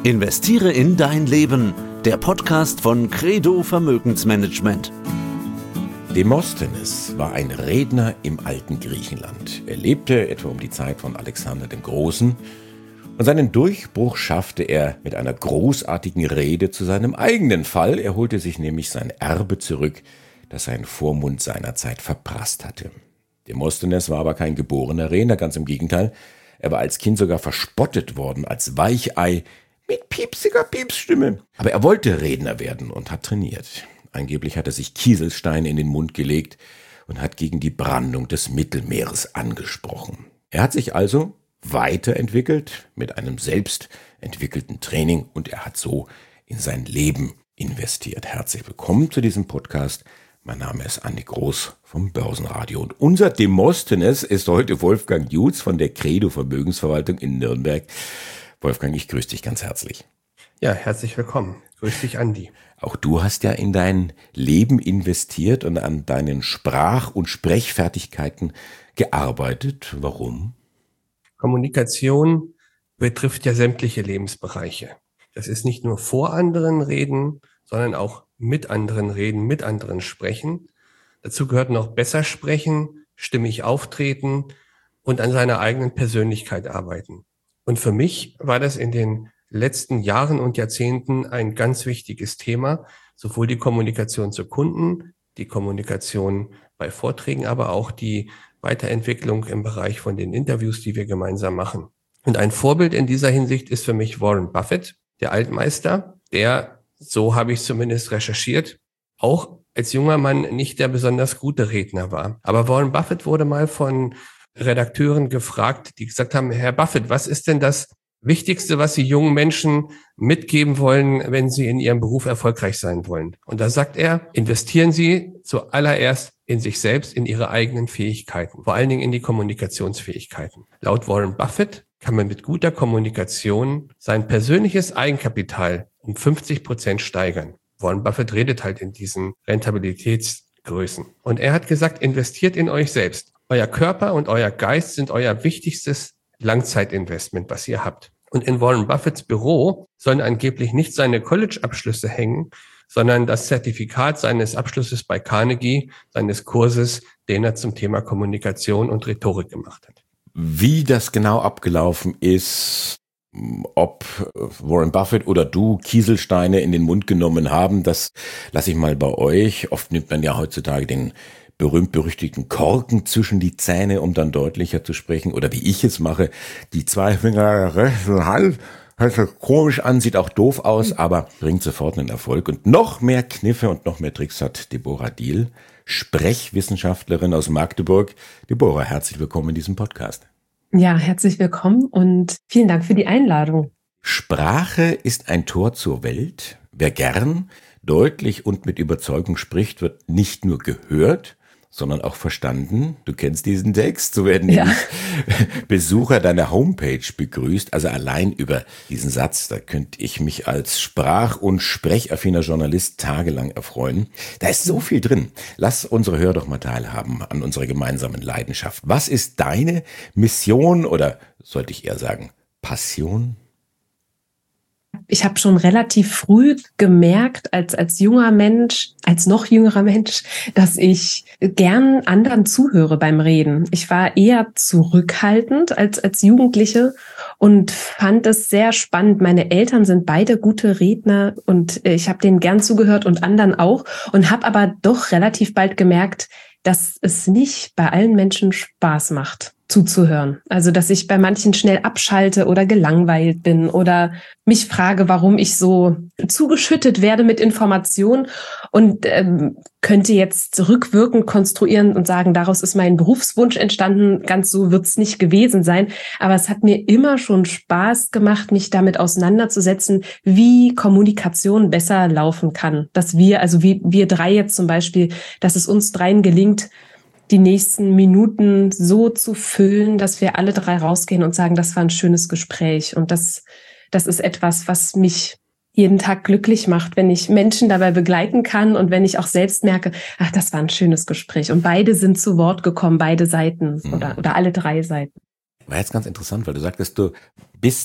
Investiere in dein Leben, der Podcast von Credo Vermögensmanagement. Demosthenes war ein Redner im alten Griechenland. Er lebte etwa um die Zeit von Alexander dem Großen und seinen Durchbruch schaffte er mit einer großartigen Rede zu seinem eigenen Fall. Er holte sich nämlich sein Erbe zurück, das sein Vormund seinerzeit verprasst hatte. Demosthenes war aber kein geborener Redner, ganz im Gegenteil. Er war als Kind sogar verspottet worden, als Weichei mit piepsiger Piepsstimme. Aber er wollte Redner werden und hat trainiert. Angeblich hat er sich Kieselsteine in den Mund gelegt und hat gegen die Brandung des Mittelmeeres angesprochen. Er hat sich also weiterentwickelt mit einem selbst entwickelten Training und er hat so in sein Leben investiert. Herzlich willkommen zu diesem Podcast. Mein Name ist Andi Groß vom Börsenradio und unser Demosthenes ist heute Wolfgang Jutz von der Credo Vermögensverwaltung in Nürnberg. Wolfgang, ich grüße dich ganz herzlich. Ja, herzlich willkommen. Grüß dich, Andi. Auch du hast ja in dein Leben investiert und an deinen Sprach- und Sprechfertigkeiten gearbeitet. Warum? Kommunikation betrifft ja sämtliche Lebensbereiche. Das ist nicht nur vor anderen reden, sondern auch mit anderen reden, mit anderen sprechen. Dazu gehört noch besser sprechen, stimmig auftreten und an seiner eigenen Persönlichkeit arbeiten. Und für mich war das in den letzten Jahren und Jahrzehnten ein ganz wichtiges Thema, sowohl die Kommunikation zu Kunden, die Kommunikation bei Vorträgen, aber auch die Weiterentwicklung im Bereich von den Interviews, die wir gemeinsam machen. Und ein Vorbild in dieser Hinsicht ist für mich Warren Buffett, der Altmeister, der, so habe ich zumindest recherchiert, auch als junger Mann nicht der besonders gute Redner war. Aber Warren Buffett wurde mal von Redakteuren gefragt, die gesagt haben, Herr Buffett, was ist denn das Wichtigste, was Sie jungen Menschen mitgeben wollen, wenn sie in ihrem Beruf erfolgreich sein wollen? Und da sagt er, investieren Sie zuallererst in sich selbst, in Ihre eigenen Fähigkeiten, vor allen Dingen in die Kommunikationsfähigkeiten. Laut Warren Buffett kann man mit guter Kommunikation sein persönliches Eigenkapital um 50% steigern. Warren Buffett redet halt in diesen Rentabilitätsgrößen. Und er hat gesagt, investiert in euch selbst. Euer Körper und euer Geist sind euer wichtigstes Langzeitinvestment, was ihr habt. Und in Warren Buffetts Büro sollen angeblich nicht seine College-Abschlüsse hängen, sondern das Zertifikat seines Abschlusses bei Carnegie, seines Kurses, den er zum Thema Kommunikation und Rhetorik gemacht hat. Wie das genau abgelaufen ist, ob Warren Buffett oder du Kieselsteine in den Mund genommen haben, das lasse ich mal bei euch. Oft nimmt man ja heutzutage den berühmt-berüchtigten Korken zwischen die Zähne, um dann deutlicher zu sprechen. Oder wie ich es mache, die zwei Finger rechten Hand, hört sich komisch an, sieht auch doof aus, aber bringt sofort einen Erfolg. Und noch mehr Kniffe und noch mehr Tricks hat Deborah Diehl, Sprechwissenschaftlerin aus Magdeburg. Deborah, herzlich willkommen in diesem Podcast. Ja, herzlich willkommen und vielen Dank für die Einladung. Sprache ist ein Tor zur Welt. Wer gern, deutlich und mit Überzeugung spricht, wird nicht nur gehört, sondern auch verstanden. Du kennst diesen Text, so werden nämlich Besucher deiner Homepage begrüßt. Also allein über diesen Satz, da könnte ich mich als sprach- und sprechaffiner Journalist tagelang erfreuen. Da ist so viel drin. Lass unsere Hörer doch mal teilhaben an unserer gemeinsamen Leidenschaft. Was ist deine Mission oder sollte ich eher sagen Passion? Ich habe schon relativ früh gemerkt, als junger Mensch, als noch jüngerer Mensch, dass ich gern anderen zuhöre beim Reden. Ich war eher zurückhaltend als Jugendliche und fand es sehr spannend. Meine Eltern sind beide gute Redner und ich habe denen gern zugehört und anderen auch und habe aber doch relativ bald gemerkt, dass es nicht bei allen Menschen Spaß macht, zuzuhören. Also, dass ich bei manchen schnell abschalte oder gelangweilt bin oder mich frage, warum ich so zugeschüttet werde mit Informationen und könnte jetzt rückwirkend konstruieren und sagen, daraus ist mein Berufswunsch entstanden. Ganz so wird's nicht gewesen sein. Aber es hat mir immer schon Spaß gemacht, mich damit auseinanderzusetzen, wie Kommunikation besser laufen kann. Dass wir, also wie wir drei jetzt zum Beispiel, dass es uns dreien gelingt, die nächsten Minuten so zu füllen, dass wir alle drei rausgehen und sagen, das war ein schönes Gespräch. Und das ist etwas, was mich jeden Tag glücklich macht, wenn ich Menschen dabei begleiten kann und wenn ich auch selbst merke, ach, das war ein schönes Gespräch. Und beide sind zu Wort gekommen, beide Seiten oder alle drei Seiten. War jetzt ganz interessant, weil du sagtest, du bist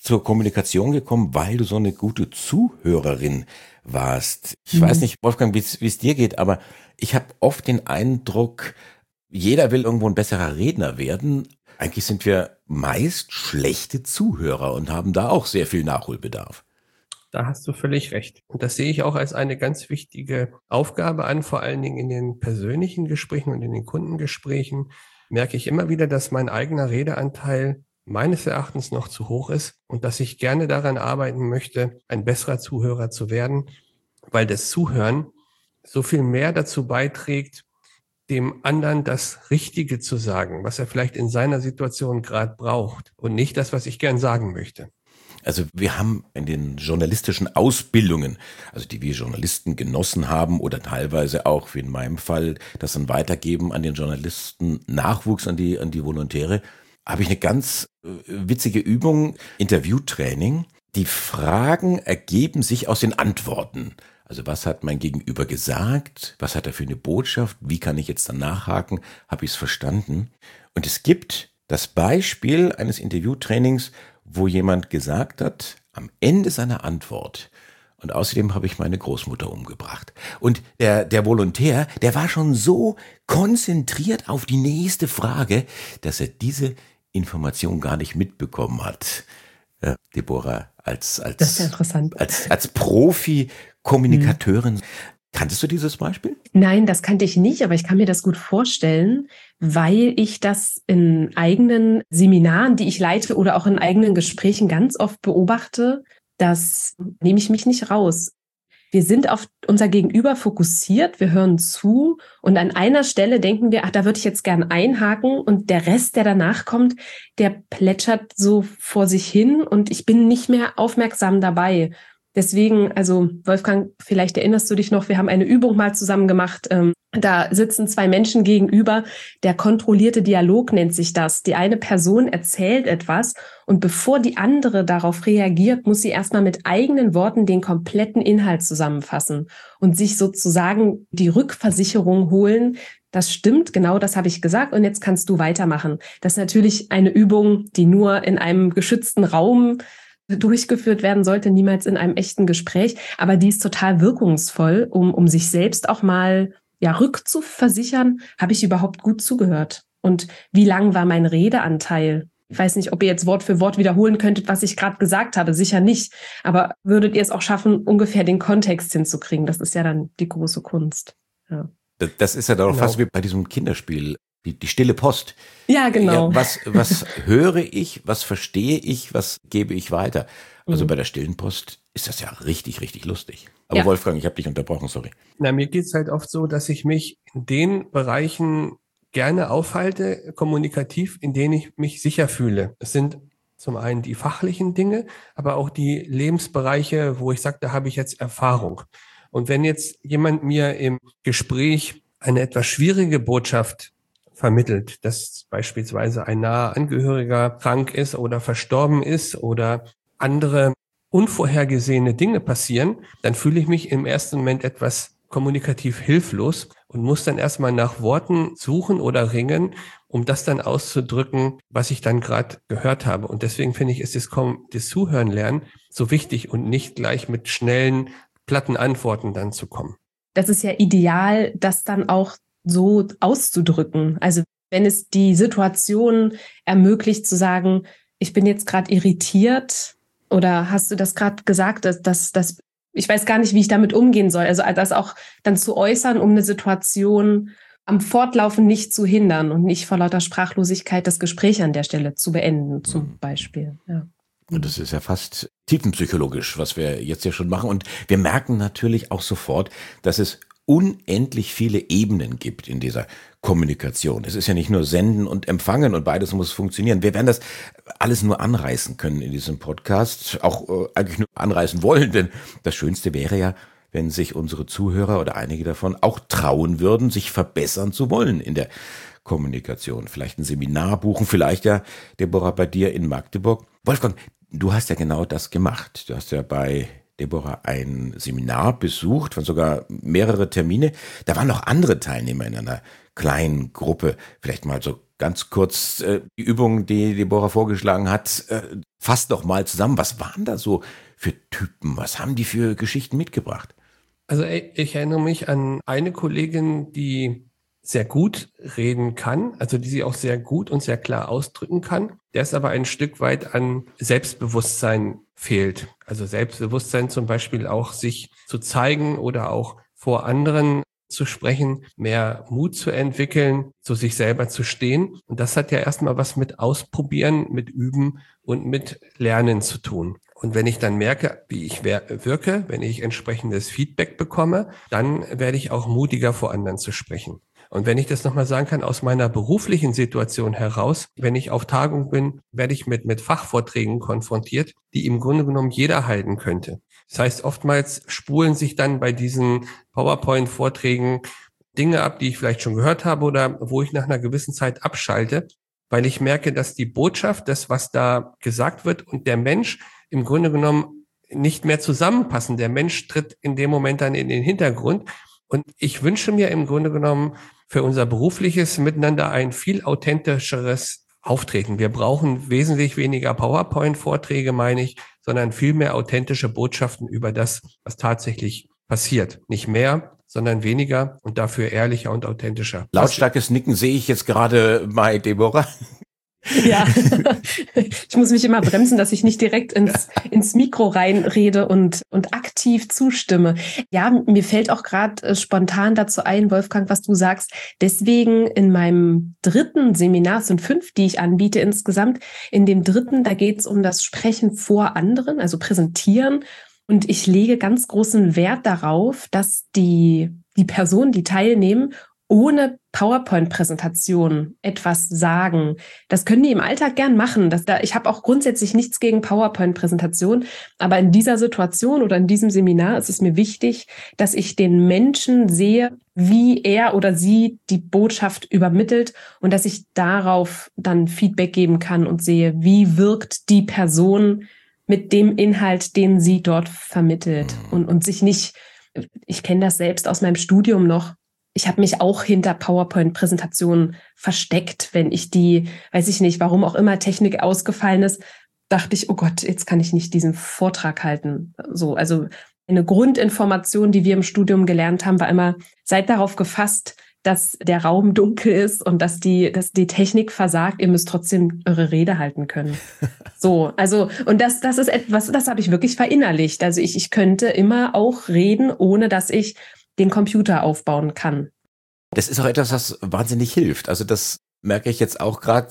zur Kommunikation gekommen, weil du so eine gute Zuhörerin warst. Ich weiß nicht, Wolfgang, wie es dir geht, aber ich habe oft den Eindruck, jeder will irgendwo ein besserer Redner werden. Eigentlich sind wir meist schlechte Zuhörer und haben da auch sehr viel Nachholbedarf. Da hast du völlig recht. Und das sehe ich auch als eine ganz wichtige Aufgabe an, vor allen Dingen in den persönlichen Gesprächen und in den Kundengesprächen merke ich immer wieder, dass mein eigener Redeanteil meines Erachtens noch zu hoch ist und dass ich gerne daran arbeiten möchte, ein besserer Zuhörer zu werden, weil das Zuhören so viel mehr dazu beiträgt, dem anderen das Richtige zu sagen, was er vielleicht in seiner Situation gerade braucht und nicht das, was ich gern sagen möchte. Also wir haben in den journalistischen Ausbildungen, also die wir Journalisten genossen haben oder teilweise auch, wie in meinem Fall, das dann weitergeben an den Journalisten, Nachwuchs an die Volontäre, habe ich eine ganz witzige Übung, Interviewtraining. Die Fragen ergeben sich aus den Antworten. Also was hat mein Gegenüber gesagt? Was hat er für eine Botschaft? Wie kann ich jetzt dann nachhaken? Habe ich es verstanden? Und es gibt das Beispiel eines Interviewtrainings, wo jemand gesagt hat, am Ende seiner Antwort, und außerdem habe ich meine Großmutter umgebracht. Und der Volontär, der war schon so konzentriert auf die nächste Frage, dass er diese Information gar nicht mitbekommen hat. Deborah, das ist ja interessant. als Profi-Kommunikateurin. Kanntest du dieses Beispiel? Nein, das kannte ich nicht, aber ich kann mir das gut vorstellen, weil ich das in eigenen Seminaren, die ich leite oder auch in eigenen Gesprächen ganz oft beobachte. Das nehme ich mich nicht raus. Wir sind auf unser Gegenüber fokussiert, wir hören zu und an einer Stelle denken wir, ach, da würde ich jetzt gern einhaken und der Rest, der danach kommt, der plätschert so vor sich hin und ich bin nicht mehr aufmerksam dabei. Deswegen, also Wolfgang, vielleicht erinnerst du dich noch, wir haben eine Übung mal zusammen gemacht. Da sitzen zwei Menschen gegenüber. Der kontrollierte Dialog nennt sich das. Die eine Person erzählt etwas und bevor die andere darauf reagiert, muss sie erstmal mit eigenen Worten den kompletten Inhalt zusammenfassen und sich sozusagen die Rückversicherung holen. Das stimmt, genau das habe ich gesagt und jetzt kannst du weitermachen. Das ist natürlich eine Übung, die nur in einem geschützten Raum durchgeführt werden sollte, niemals in einem echten Gespräch, aber die ist total wirkungsvoll, um sich selbst auch mal rückzuversichern, habe ich überhaupt gut zugehört und wie lang war mein Redeanteil? Ich weiß nicht, ob ihr jetzt Wort für Wort wiederholen könntet, was ich gerade gesagt habe, sicher nicht, aber würdet ihr es auch schaffen, ungefähr den Kontext hinzukriegen? Das ist ja dann die große Kunst. Ja. Das ist ja doch fast wie bei diesem Kinderspiel. Die stille Post. Ja, genau. Ja, was höre ich, was verstehe ich, was gebe ich weiter? Also bei der stillen Post ist das ja richtig, richtig lustig. Aber ja. Wolfgang, ich habe dich unterbrochen, sorry. Na, mir geht's halt oft so, dass ich mich in den Bereichen gerne aufhalte, kommunikativ, in denen ich mich sicher fühle. Es sind zum einen die fachlichen Dinge, aber auch die Lebensbereiche, wo ich sage, da habe ich jetzt Erfahrung. Und wenn jetzt jemand mir im Gespräch eine etwas schwierige Botschaft vermittelt, dass beispielsweise ein naher Angehöriger krank ist oder verstorben ist oder andere unvorhergesehene Dinge passieren, dann fühle ich mich im ersten Moment etwas kommunikativ hilflos und muss dann erstmal nach Worten suchen oder ringen, um das dann auszudrücken, was ich dann gerade gehört habe. Und deswegen finde ich, ist das Zuhören lernen so wichtig und nicht gleich mit schnellen, platten Antworten dann zu kommen. Das ist ja ideal, das dann auch so auszudrücken. Also wenn es die Situation ermöglicht zu sagen, ich bin jetzt gerade irritiert oder hast du das gerade gesagt, dass ich weiß gar nicht, wie ich damit umgehen soll. Also das auch dann zu äußern, um eine Situation am Fortlaufen nicht zu hindern und nicht vor lauter Sprachlosigkeit das Gespräch an der Stelle zu beenden, zum Beispiel. Ja. Und das ist ja fast tiefenpsychologisch, was wir jetzt ja schon machen. Und wir merken natürlich auch sofort, dass es unendlich viele Ebenen gibt in dieser Kommunikation. Es ist ja nicht nur Senden und Empfangen und beides muss funktionieren. Wir werden das alles nur anreißen können in diesem Podcast, auch eigentlich nur anreißen wollen, denn das Schönste wäre ja, wenn sich unsere Zuhörer oder einige davon auch trauen würden, sich verbessern zu wollen in der Kommunikation. Vielleicht ein Seminar buchen, vielleicht ja, Deborah, bei dir in Magdeburg. Wolfgang, du hast ja genau das gemacht. Du hast ja bei Deborah ein Seminar besucht, waren sogar mehrere Termine. Da waren noch andere Teilnehmer in einer kleinen Gruppe. Vielleicht mal so ganz kurz die Übung, die Deborah vorgeschlagen hat, fasst doch mal zusammen. Was waren da so für Typen? Was haben die für Geschichten mitgebracht? Also ich erinnere mich an eine Kollegin, die sehr gut reden kann, also die sie auch sehr gut und sehr klar ausdrücken kann, der es aber ein Stück weit an Selbstbewusstsein fehlt. Also Selbstbewusstsein zum Beispiel auch sich zu zeigen oder auch vor anderen zu sprechen, mehr Mut zu entwickeln, zu sich selber zu stehen. Und das hat ja erstmal was mit Ausprobieren, mit Üben und mit Lernen zu tun. Und wenn ich dann merke, wie ich wirke, wenn ich entsprechendes Feedback bekomme, dann werde ich auch mutiger, vor anderen zu sprechen. Und wenn ich das nochmal sagen kann, aus meiner beruflichen Situation heraus, wenn ich auf Tagung bin, werde ich mit Fachvorträgen konfrontiert, die im Grunde genommen jeder halten könnte. Das heißt, oftmals spulen sich dann bei diesen PowerPoint-Vorträgen Dinge ab, die ich vielleicht schon gehört habe oder wo ich nach einer gewissen Zeit abschalte, weil ich merke, dass die Botschaft, das, was da gesagt wird und der Mensch im Grunde genommen nicht mehr zusammenpassen. Der Mensch tritt in dem Moment dann in den Hintergrund. Und ich wünsche mir im Grunde genommen für unser berufliches Miteinander ein viel authentischeres Auftreten. Wir brauchen wesentlich weniger PowerPoint-Vorträge, meine ich, sondern viel mehr authentische Botschaften über das, was tatsächlich passiert. Nicht mehr, sondern weniger und dafür ehrlicher und authentischer. Lautstarkes Nicken sehe ich jetzt gerade bei Deborah. Ja, ich muss mich immer bremsen, dass ich nicht direkt ins Mikro reinrede und aktiv zustimme. Ja, mir fällt auch gerade spontan dazu ein, Wolfgang, was du sagst. Deswegen in meinem 3. Seminar, es sind 5, die ich anbiete insgesamt, in dem 3., da geht es um das Sprechen vor anderen, also präsentieren. Und ich lege ganz großen Wert darauf, dass die Personen, die teilnehmen, ohne PowerPoint-Präsentation etwas sagen. Das können die im Alltag gern machen. Ich habe auch grundsätzlich nichts gegen PowerPoint-Präsentation, aber in dieser Situation oder in diesem Seminar ist es mir wichtig, dass ich den Menschen sehe, wie er oder sie die Botschaft übermittelt und dass ich darauf dann Feedback geben kann und sehe, wie wirkt die Person mit dem Inhalt, den sie dort vermittelt und sich nicht, ich kenne das selbst aus meinem Studium noch, ich habe mich auch hinter PowerPoint-Präsentationen versteckt, wenn ich die, weiß ich nicht, warum auch immer Technik ausgefallen ist, dachte ich, oh Gott, jetzt kann ich nicht diesen Vortrag halten. So, also eine Grundinformation, die wir im Studium gelernt haben, war immer, seid darauf gefasst, dass der Raum dunkel ist und dass die Technik versagt, ihr müsst trotzdem eure Rede halten können. So, also, und das ist etwas, das habe ich wirklich verinnerlicht. Also ich könnte immer auch reden, ohne dass ich den Computer aufbauen kann. Das ist auch etwas, was wahnsinnig hilft. Also das merke ich jetzt auch gerade.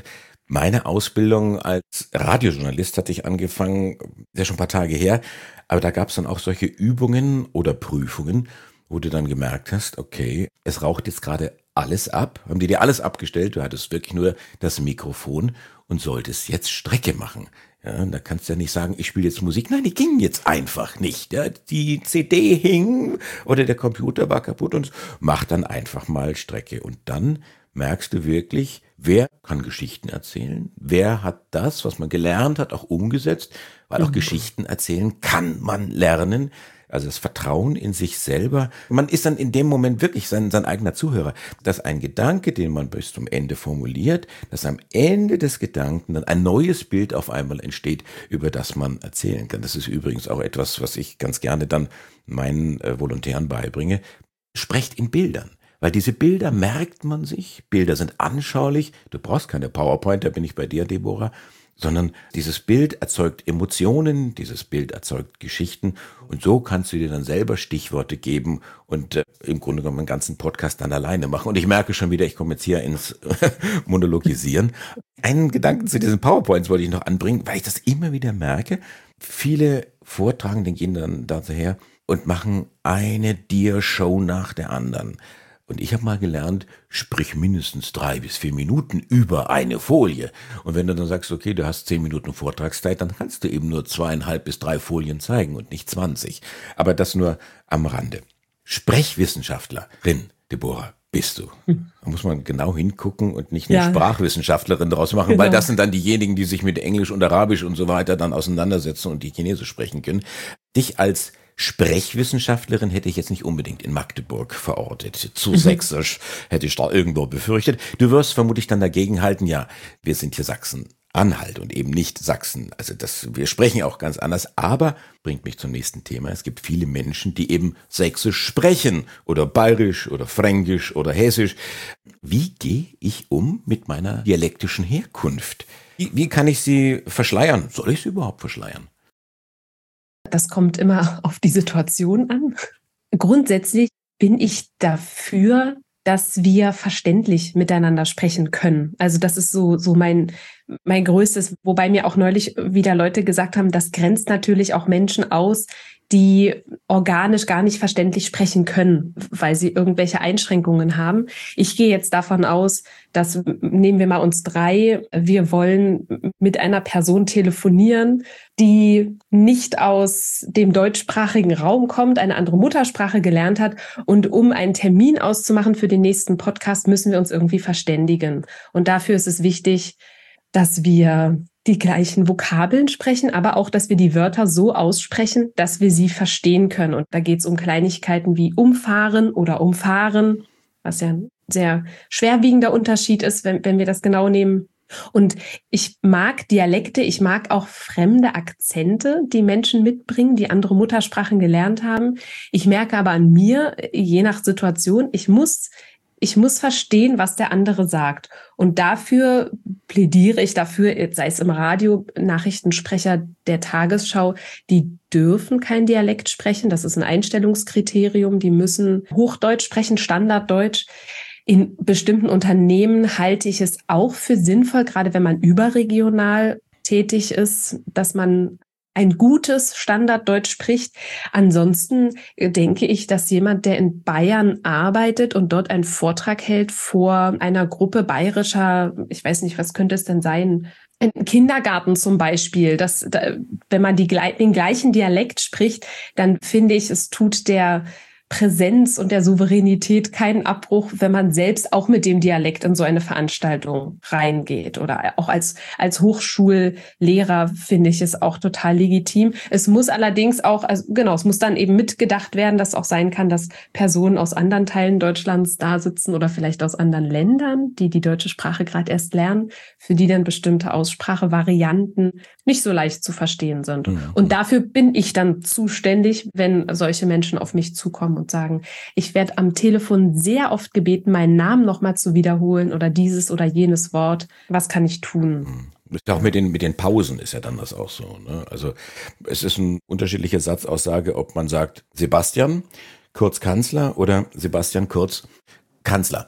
Meine Ausbildung als Radiojournalist hatte ich angefangen, ist ja schon ein paar Tage her, aber da gab es dann auch solche Übungen oder Prüfungen, wo du dann gemerkt hast, okay, es raucht jetzt gerade alles ab, haben die dir alles abgestellt, du hattest wirklich nur das Mikrofon und solltest jetzt Strecke machen. Ja, da kannst du ja nicht sagen, ich spiele jetzt Musik. Nein, die ging jetzt einfach nicht. Ja, die CD hing oder der Computer war kaputt und mach dann einfach mal Strecke. Und dann merkst du wirklich, wer kann Geschichten erzählen? Wer hat das, was man gelernt hat, auch umgesetzt? Weil auch Geschichten erzählen kann man lernen. Also das Vertrauen in sich selber. Man ist dann in dem Moment wirklich sein eigener Zuhörer. Dass ein Gedanke, den man bis zum Ende formuliert, dass am Ende des Gedanken dann ein neues Bild auf einmal entsteht, über das man erzählen kann. Das ist übrigens auch etwas, was ich ganz gerne dann meinen Volontären beibringe. Sprecht in Bildern. Weil diese Bilder merkt man sich. Bilder sind anschaulich. Du brauchst keine PowerPoint, da bin ich bei dir, Deborah. Sondern dieses Bild erzeugt Emotionen, dieses Bild erzeugt Geschichten und so kannst du dir dann selber Stichworte geben und im Grunde genommen einen ganzen Podcast dann alleine machen. Und ich merke schon wieder, ich komme jetzt hier ins Monologisieren. Einen Gedanken zu diesen PowerPoints wollte ich noch anbringen, weil ich das immer wieder merke. Viele Vortragende gehen dann daher und machen eine Dia-Show nach der anderen. Und ich habe mal gelernt, sprich mindestens 3 bis 4 Minuten über eine Folie. Und wenn du dann sagst, okay, du hast 10 Minuten Vortragszeit, dann kannst du eben nur 2,5 bis 3 Folien zeigen und nicht 20. Aber das nur am Rande. Sprechwissenschaftlerin, Deborah, bist du. Da muss man genau hingucken und nicht eine Sprachwissenschaftlerin draus machen, genau. Weil das sind dann diejenigen, die sich mit Englisch und Arabisch und so weiter dann auseinandersetzen und die Chinesisch sprechen können. Dich als Sprechwissenschaftlerin hätte ich jetzt nicht unbedingt in Magdeburg verortet. Zu sächsisch hätte ich da irgendwo befürchtet. Du wirst vermutlich dann dagegen halten, ja, wir sind hier Sachsen-Anhalt und eben nicht Sachsen. Also wir sprechen auch ganz anders, aber bringt mich zum nächsten Thema. Es gibt viele Menschen, die eben sächsisch sprechen oder bayerisch oder fränkisch oder hessisch. Wie gehe ich um mit meiner dialektischen Herkunft? Wie kann ich sie verschleiern? Soll ich sie überhaupt verschleiern? Das kommt immer auf die Situation an. Grundsätzlich bin ich dafür, dass wir verständlich miteinander sprechen können. Also das ist so mein größtes, wobei mir auch neulich wieder Leute gesagt haben, das grenzt natürlich auch Menschen aus, die organisch gar nicht verständlich sprechen können, weil sie irgendwelche Einschränkungen haben. Ich gehe jetzt davon aus, dass, nehmen wir mal uns 3, wir wollen mit einer Person telefonieren, die nicht aus dem deutschsprachigen Raum kommt, eine andere Muttersprache gelernt hat. Und um einen Termin auszumachen für den nächsten Podcast, müssen wir uns irgendwie verständigen. Und dafür ist es wichtig, dass wir die gleichen Vokabeln sprechen, aber auch, dass wir die Wörter so aussprechen, dass wir sie verstehen können. Und da geht es um Kleinigkeiten wie umfahren oder umfahren, was ja ein sehr schwerwiegender Unterschied ist, wenn wir das genau nehmen. Und ich mag Dialekte, ich mag auch fremde Akzente, die Menschen mitbringen, die andere Muttersprachen gelernt haben. Ich merke aber an mir, je nach Situation, ich muss verstehen, was der andere sagt. Und dafür plädiere ich dafür, sei es im Radio, Nachrichtensprecher der Tagesschau, die dürfen kein Dialekt sprechen. Das ist ein Einstellungskriterium. Die müssen Hochdeutsch sprechen, Standarddeutsch. In bestimmten Unternehmen halte ich es auch für sinnvoll, gerade wenn man überregional tätig ist, dass man ein gutes Standarddeutsch spricht. Ansonsten denke ich, dass jemand, der in Bayern arbeitet und dort einen Vortrag hält vor einer Gruppe bayerischer, ich weiß nicht, was könnte es denn sein, ein Kindergarten zum Beispiel, wenn man den gleichen Dialekt spricht, dann finde ich, es tut der Präsenz und der Souveränität keinen Abbruch, wenn man selbst auch mit dem Dialekt in so eine Veranstaltung reingeht. Oder auch als Hochschullehrer finde ich es auch total legitim. Es muss allerdings auch, es muss dann eben mitgedacht werden, dass auch sein kann, dass Personen aus anderen Teilen Deutschlands da sitzen oder vielleicht aus anderen Ländern, die die deutsche Sprache gerade erst lernen, für die dann bestimmte Aussprachevarianten nicht so leicht zu verstehen sind. Und dafür bin ich dann zuständig, wenn solche Menschen auf mich zukommen und sagen, ich werde am Telefon sehr oft gebeten, meinen Namen nochmal zu wiederholen oder dieses oder jenes Wort. Was kann ich tun? Auch mit den Pausen ist ja dann das auch so. Ne? Also es ist eine unterschiedliche Satzaussage, ob man sagt Sebastian, kurz Kanzler oder Sebastian, kurz Kanzler.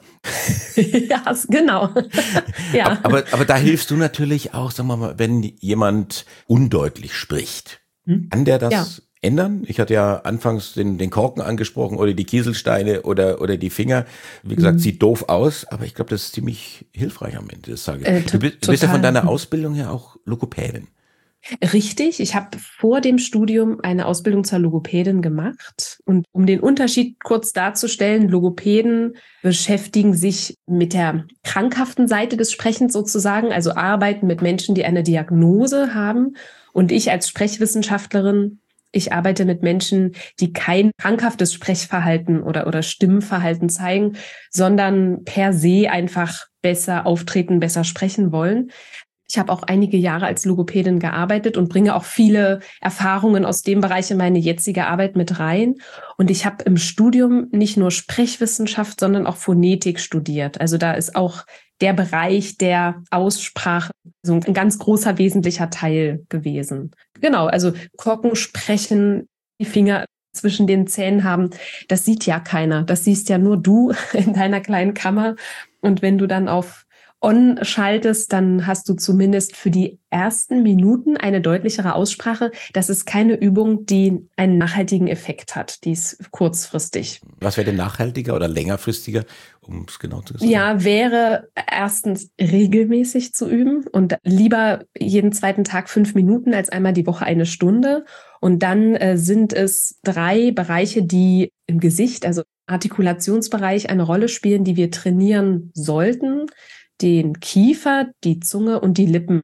Ja, genau. Ja. Aber da hilfst du natürlich auch, sagen wir mal, wenn jemand undeutlich spricht. Kann der das ändern? Ich hatte ja anfangs den Korken angesprochen oder die Kieselsteine oder die Finger. Wie gesagt, sieht doof aus, aber ich glaube, das ist ziemlich hilfreich am Ende des Tages. Du bist ja von deiner Ausbildung ja auch Logopädin. Richtig, ich habe vor dem Studium eine Ausbildung zur Logopädin gemacht. Und um den Unterschied kurz darzustellen, Logopäden beschäftigen sich mit der krankhaften Seite des Sprechens sozusagen, also arbeiten mit Menschen, die eine Diagnose haben. Und ich als Sprechwissenschaftlerin, ich arbeite mit Menschen, die kein krankhaftes Sprechverhalten oder Stimmverhalten zeigen, sondern per se einfach besser auftreten, besser sprechen wollen. Ich habe auch einige Jahre als Logopädin gearbeitet und bringe auch viele Erfahrungen aus dem Bereich in meine jetzige Arbeit mit rein. Und ich habe im Studium nicht nur Sprechwissenschaft, sondern auch Phonetik studiert. Also da ist auch der Bereich der Aussprache so ein ganz großer, wesentlicher Teil gewesen. Genau, also Korken sprechen, die Finger zwischen den Zähnen haben, das sieht ja keiner. Das siehst ja nur du in deiner kleinen Kammer. Und wenn du dann auf On schaltest, dann hast du zumindest für die ersten Minuten eine deutlichere Aussprache. Das ist keine Übung, die einen nachhaltigen Effekt hat. Die ist kurzfristig. Was wäre denn nachhaltiger oder längerfristiger, um es genau zu sagen? Ja, wäre erstens regelmäßig zu üben und lieber jeden zweiten Tag 5 Minuten als einmal die Woche 1 Stunde. Und dann sind es 3 Bereiche, die im Gesicht, also Artikulationsbereich, eine Rolle spielen, die wir trainieren sollten. Den Kiefer, die Zunge und die Lippen.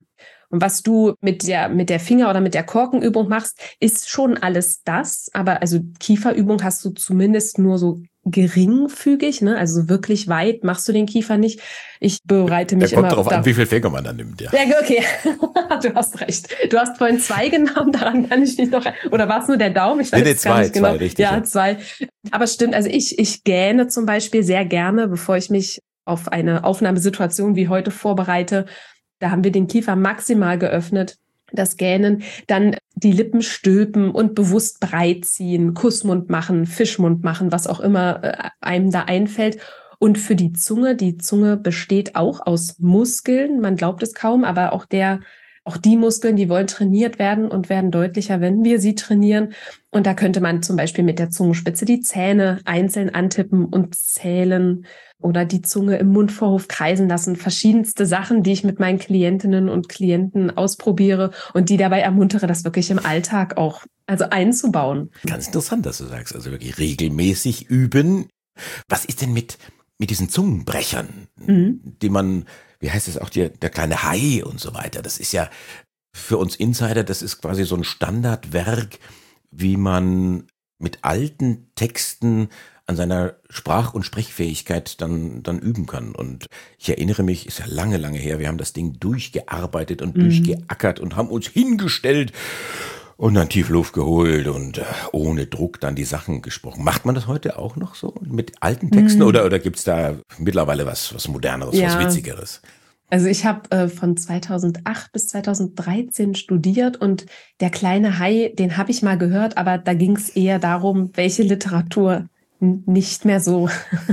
Und was du mit der Finger- oder mit der Korkenübung machst, ist schon alles das. Aber also Kieferübung hast du zumindest nur so geringfügig, ne? Also wirklich weit machst du den Kiefer nicht. Ich bereite mich immer... Kommt darauf an, wie viel Finger man dann nimmt, ja. Ja, okay. Du hast recht. Du hast vorhin 2 genommen, daran kann ich nicht noch... Oder war es nur der Daumen? Ich weiß Nee, gar nicht genau. 2, richtig. Ja, 2. Aber stimmt, also ich gähne zum Beispiel sehr gerne, bevor ich mich auf eine Aufnahmesituation wie heute vorbereite. Da haben wir den Kiefer maximal geöffnet. Das Gähnen, dann die Lippen stülpen und bewusst breit ziehen, Kussmund machen, Fischmund machen, was auch immer einem da einfällt. Und für die Zunge besteht auch aus Muskeln, man glaubt es kaum, aber auch die Muskeln, die wollen trainiert werden und werden deutlicher, wenn wir sie trainieren. Und da könnte man zum Beispiel mit der Zungenspitze die Zähne einzeln antippen und zählen oder die Zunge im Mundvorhof kreisen lassen. Verschiedenste Sachen, die ich mit meinen Klientinnen und Klienten ausprobiere und die dabei ermuntere, das wirklich im Alltag auch einzubauen. Ganz interessant, dass du sagst, also wirklich regelmäßig üben. Was ist denn mit diesen Zungenbrechern, die man, wie heißt es auch, der kleine Hai und so weiter, das ist ja für uns Insider, das ist quasi so ein Standardwerk, wie man mit alten Texten an seiner Sprach- und Sprechfähigkeit dann üben kann. Und ich erinnere mich, ist ja lange, lange her, wir haben das Ding durchgearbeitet und durchgeackert und haben uns hingestellt und dann tief Luft geholt und ohne Druck dann die Sachen gesprochen. Macht man das heute auch noch so mit alten Texten oder gibt's da mittlerweile was Moderneres, was Witzigeres? Also ich habe von 2008 bis 2013 studiert und der kleine Hai, den habe ich mal gehört, aber da ging es eher darum, welche Literatur nicht mehr so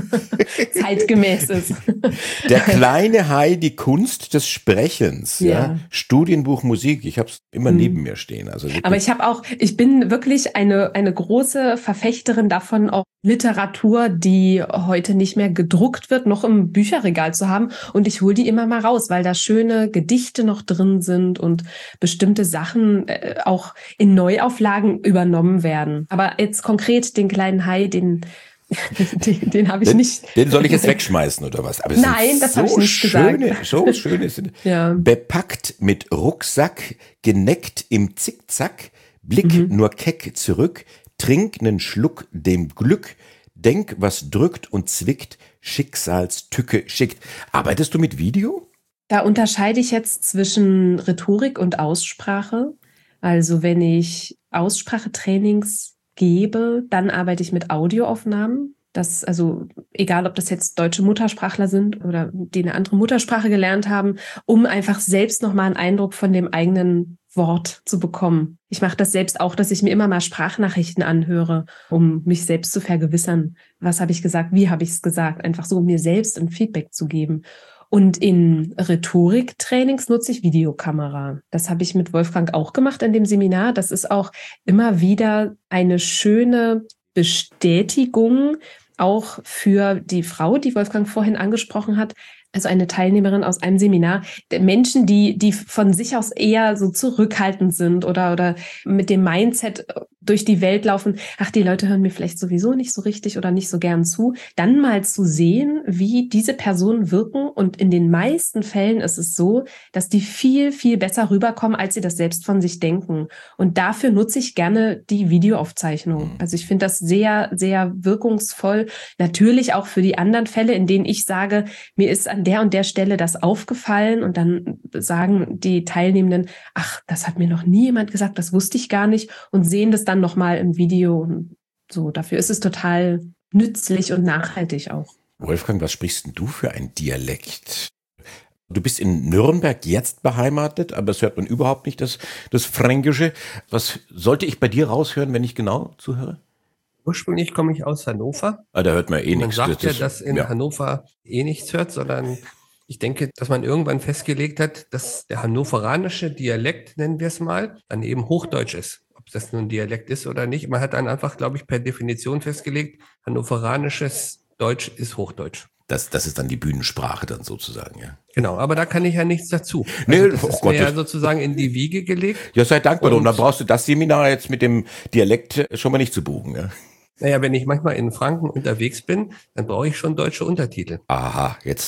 zeitgemäß ist. Der kleine Hai, die Kunst des Sprechens, ja. Studienbuch Musik, ich habe es immer neben mir stehen. Also aber ich bin wirklich eine große Verfechterin davon, auch Literatur, die heute nicht mehr gedruckt wird, noch im Bücherregal zu haben. Und ich hole die immer mal raus, weil da schöne Gedichte noch drin sind und bestimmte Sachen auch in Neuauflagen übernommen werden. Aber jetzt konkret den kleinen Hai, den habe ich nicht. Den soll ich jetzt wegschmeißen oder was? Aber nein, das habe ich nicht gesagt. So schöne sind. Ja. Bepackt mit Rucksack, geneckt im Zickzack, Blick nur keck zurück, trink nen Schluck dem Glück, denk, was drückt und zwickt, Schicksalstücke schickt. Arbeitest du mit Video? Da unterscheide ich jetzt zwischen Rhetorik und Aussprache. Also wenn ich Aussprachetrainings gebe, dann arbeite ich mit Audioaufnahmen. Das, also egal, ob das jetzt deutsche Muttersprachler sind oder die eine andere Muttersprache gelernt haben, um einfach selbst nochmal einen Eindruck von dem eigenen Wort zu bekommen. Ich mache das selbst auch, dass ich mir immer mal Sprachnachrichten anhöre, um mich selbst zu vergewissern. Was habe ich gesagt? Wie habe ich es gesagt? Einfach so, um mir selbst ein Feedback zu geben. Und in Rhetoriktrainings nutze ich Videokamera. Das habe ich mit Wolfgang auch gemacht in dem Seminar. Das ist auch immer wieder eine schöne Bestätigung, auch für die Frau, die Wolfgang vorhin angesprochen hat, also eine Teilnehmerin aus einem Seminar, Menschen, die von sich aus eher so zurückhaltend sind oder mit dem Mindset durch die Welt laufen, ach, die Leute hören mir vielleicht sowieso nicht so richtig oder nicht so gern zu, dann mal zu sehen, wie diese Personen wirken. Und in den meisten Fällen ist es so, dass die viel, viel besser rüberkommen, als sie das selbst von sich denken. Und dafür nutze ich gerne die Videoaufzeichnung. Also ich finde das sehr, sehr wirkungsvoll. Natürlich auch für die anderen Fälle, in denen ich sage, mir ist an der und der Stelle das aufgefallen und dann sagen die Teilnehmenden, ach, das hat mir noch nie jemand gesagt, das wusste ich gar nicht und sehen das dann nochmal im Video und so. Dafür ist es total nützlich und nachhaltig auch. Wolfgang, was sprichst denn du für ein Dialekt? Du bist in Nürnberg jetzt beheimatet, aber es hört man überhaupt nicht, das Fränkische. Was sollte ich bei dir raushören, wenn ich genau zuhöre? Ursprünglich komme ich aus Hannover. Da hört man eh nichts. Man sagt ja, dass in Hannover eh nichts hört, sondern ich denke, dass man irgendwann festgelegt hat, dass der hannoveranische Dialekt, nennen wir es mal, dann eben Hochdeutsch ist. Ob das nun ein Dialekt ist oder nicht. Man hat dann einfach, glaube ich, per Definition festgelegt, hannoveranisches Deutsch ist Hochdeutsch. Das ist dann die Bühnensprache dann sozusagen, ja. Genau, aber da kann ich ja nichts dazu. Nee, das ist mir ja sozusagen in die Wiege gelegt. Ja, sei dankbar. Und dann brauchst du das Seminar jetzt mit dem Dialekt schon mal nicht zu buchen, ja. Naja, wenn ich manchmal in Franken unterwegs bin, dann brauche ich schon deutsche Untertitel. Aha, jetzt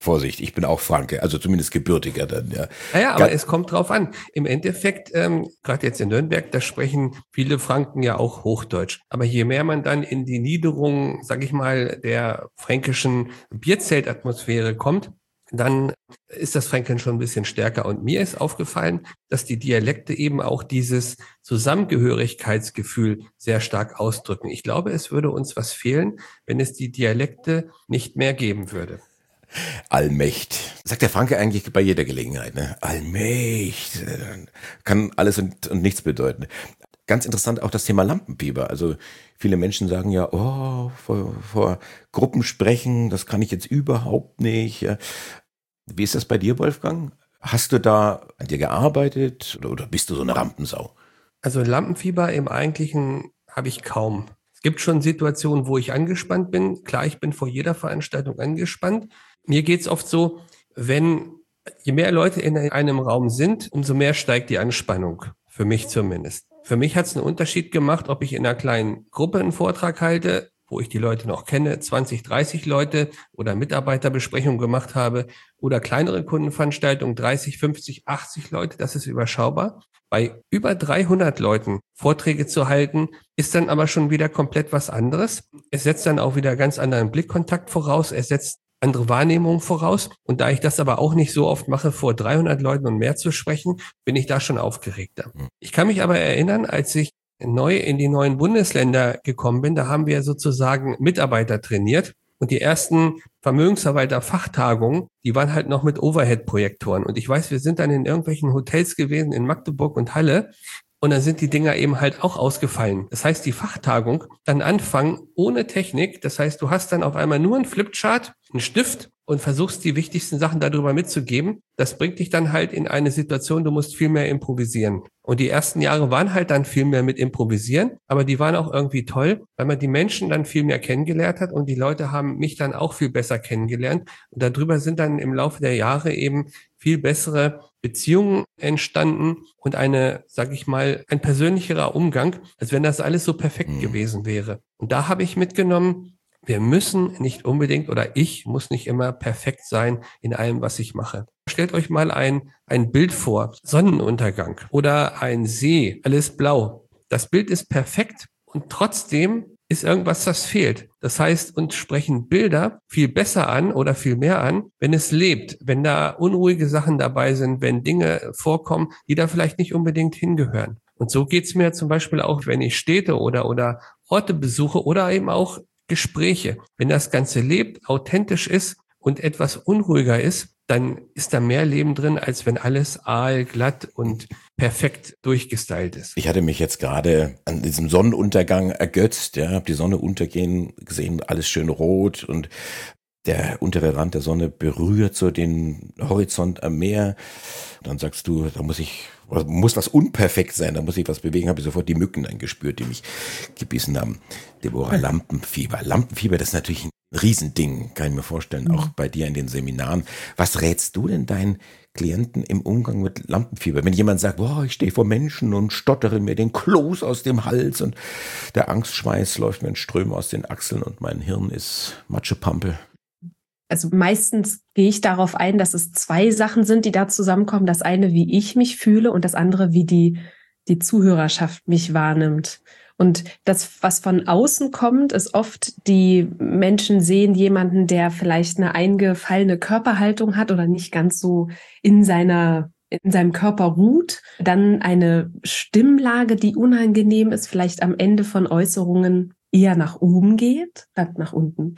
Vorsicht, ich bin auch Franke, also zumindest gebürtiger dann, ja. Naja, aber es kommt drauf an. Im Endeffekt, gerade jetzt in Nürnberg, da sprechen viele Franken ja auch Hochdeutsch. Aber je mehr man dann in die Niederung, sag ich mal, der fränkischen Bierzeltatmosphäre kommt, dann ist das Fränkeln schon ein bisschen stärker. Und mir ist aufgefallen, dass die Dialekte eben auch dieses Zusammengehörigkeitsgefühl sehr stark ausdrücken. Ich glaube, es würde uns was fehlen, wenn es die Dialekte nicht mehr geben würde. Allmächt. Sagt der Franke eigentlich bei jeder Gelegenheit, ne? Allmächt. Kann alles und nichts bedeuten. Ganz interessant auch das Thema Lampenfieber. Also viele Menschen sagen ja, oh, vor Gruppen sprechen, das kann ich jetzt überhaupt nicht. Wie ist das bei dir, Wolfgang? Hast du da an dir gearbeitet oder bist du so eine Rampensau? Also Lampenfieber im Eigentlichen habe ich kaum. Es gibt schon Situationen, wo ich angespannt bin. Klar, ich bin vor jeder Veranstaltung angespannt. Mir geht's oft so, je mehr Leute in einem Raum sind, umso mehr steigt die Anspannung. Für mich zumindest. Für mich hat's einen Unterschied gemacht, ob ich in einer kleinen Gruppe einen Vortrag halte, wo ich die Leute noch kenne, 20, 30 Leute oder Mitarbeiterbesprechungen gemacht habe oder kleinere Kundenveranstaltungen, 30, 50, 80 Leute, das ist überschaubar. Bei über 300 Leuten Vorträge zu halten, ist dann aber schon wieder komplett was anderes. Es setzt dann auch wieder ganz anderen Blickkontakt voraus. Es setzt andere Wahrnehmung voraus. Und da ich das aber auch nicht so oft mache, vor 300 Leuten und mehr zu sprechen, bin ich da schon aufgeregter. Ich kann mich aber erinnern, als ich neu in die neuen Bundesländer gekommen bin, da haben wir sozusagen Mitarbeiter trainiert. Und die ersten Vermögensverwalter-Fachtagungen, die waren halt noch mit Overhead-Projektoren. Und ich weiß, wir sind dann in irgendwelchen Hotels gewesen, in Magdeburg und Halle. Und dann sind die Dinger eben halt auch ausgefallen. Das heißt, die Fachtagung dann anfangen ohne Technik. Das heißt, du hast dann auf einmal nur einen Flipchart, einen Stift und versuchst die wichtigsten Sachen darüber mitzugeben. Das bringt dich dann halt in eine Situation, du musst viel mehr improvisieren. Und die ersten Jahre waren halt dann viel mehr mit Improvisieren, aber die waren auch irgendwie toll, weil man die Menschen dann viel mehr kennengelernt hat und die Leute haben mich dann auch viel besser kennengelernt. Und darüber sind dann im Laufe der Jahre eben viel bessere Beziehungen entstanden und sag ich mal, ein persönlicherer Umgang, als wenn das alles so perfekt gewesen wäre. Und da habe ich mitgenommen, wir müssen nicht unbedingt oder ich muss nicht immer perfekt sein in allem, was ich mache. Stellt euch mal ein Bild vor, Sonnenuntergang oder ein See, alles blau. Das Bild ist perfekt und trotzdem ist irgendwas, das fehlt. Das heißt, uns sprechen Bilder viel besser an oder viel mehr an, wenn es lebt, wenn da unruhige Sachen dabei sind, wenn Dinge vorkommen, die da vielleicht nicht unbedingt hingehören. Und so geht's mir zum Beispiel auch, wenn ich Städte oder Orte besuche oder eben auch Gespräche. Wenn das Ganze lebt, authentisch ist und etwas unruhiger ist, dann ist da mehr Leben drin, als wenn alles aalglatt und perfekt durchgestylt ist. Ich hatte mich jetzt gerade an diesem Sonnenuntergang ergötzt, ja, habe die Sonne untergehen gesehen, alles schön rot und der untere Rand der Sonne berührt so den Horizont am Meer. Und dann sagst du, da muss was unperfekt sein, da muss ich was bewegen, habe ich sofort die Mücken dann gespürt, die mich gebissen haben. Deborah, Lampenfieber. Lampenfieber, das ist natürlich ein Riesending, kann ich mir vorstellen, auch bei dir in den Seminaren. Was rätst du denn deinen Klienten im Umgang mit Lampenfieber? Wenn jemand sagt, boah, ich stehe vor Menschen und stottere mir den Kloß aus dem Hals und der Angstschweiß läuft mir in Strömen aus den Achseln und mein Hirn ist Matschepampe. Also meistens gehe ich darauf ein, dass es zwei Sachen sind, die da zusammenkommen. Das eine, wie ich mich fühle und das andere, wie die Zuhörerschaft mich wahrnimmt. Und das, was von außen kommt, ist oft, die Menschen sehen jemanden, der vielleicht eine eingefallene Körperhaltung hat oder nicht ganz so in seinem Körper ruht. Dann eine Stimmlage, die unangenehm ist, vielleicht am Ende von Äußerungen eher nach oben geht, statt nach unten.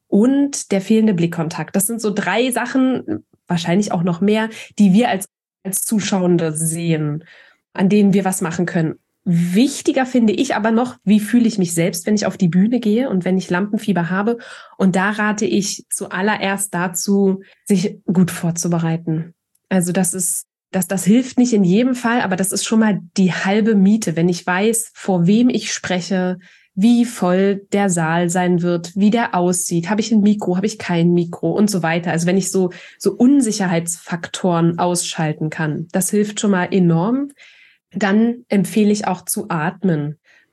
Und der fehlende Blickkontakt. Das sind so 3 Sachen, wahrscheinlich auch noch mehr, die wir als Zuschauende sehen, an denen wir was machen können. Wichtiger finde ich aber noch, wie fühle ich mich selbst, wenn ich auf die Bühne gehe und wenn ich Lampenfieber habe. Und da rate ich zuallererst dazu, sich gut vorzubereiten. Also das hilft nicht in jedem Fall, aber das ist schon mal die halbe Miete, wenn ich weiß, vor wem ich spreche, wie voll der Saal sein wird, wie der aussieht, habe ich ein Mikro, habe ich kein Mikro und so weiter. Also wenn ich so Unsicherheitsfaktoren ausschalten kann, das hilft schon mal enorm. Dann empfehle ich auch zu atmen,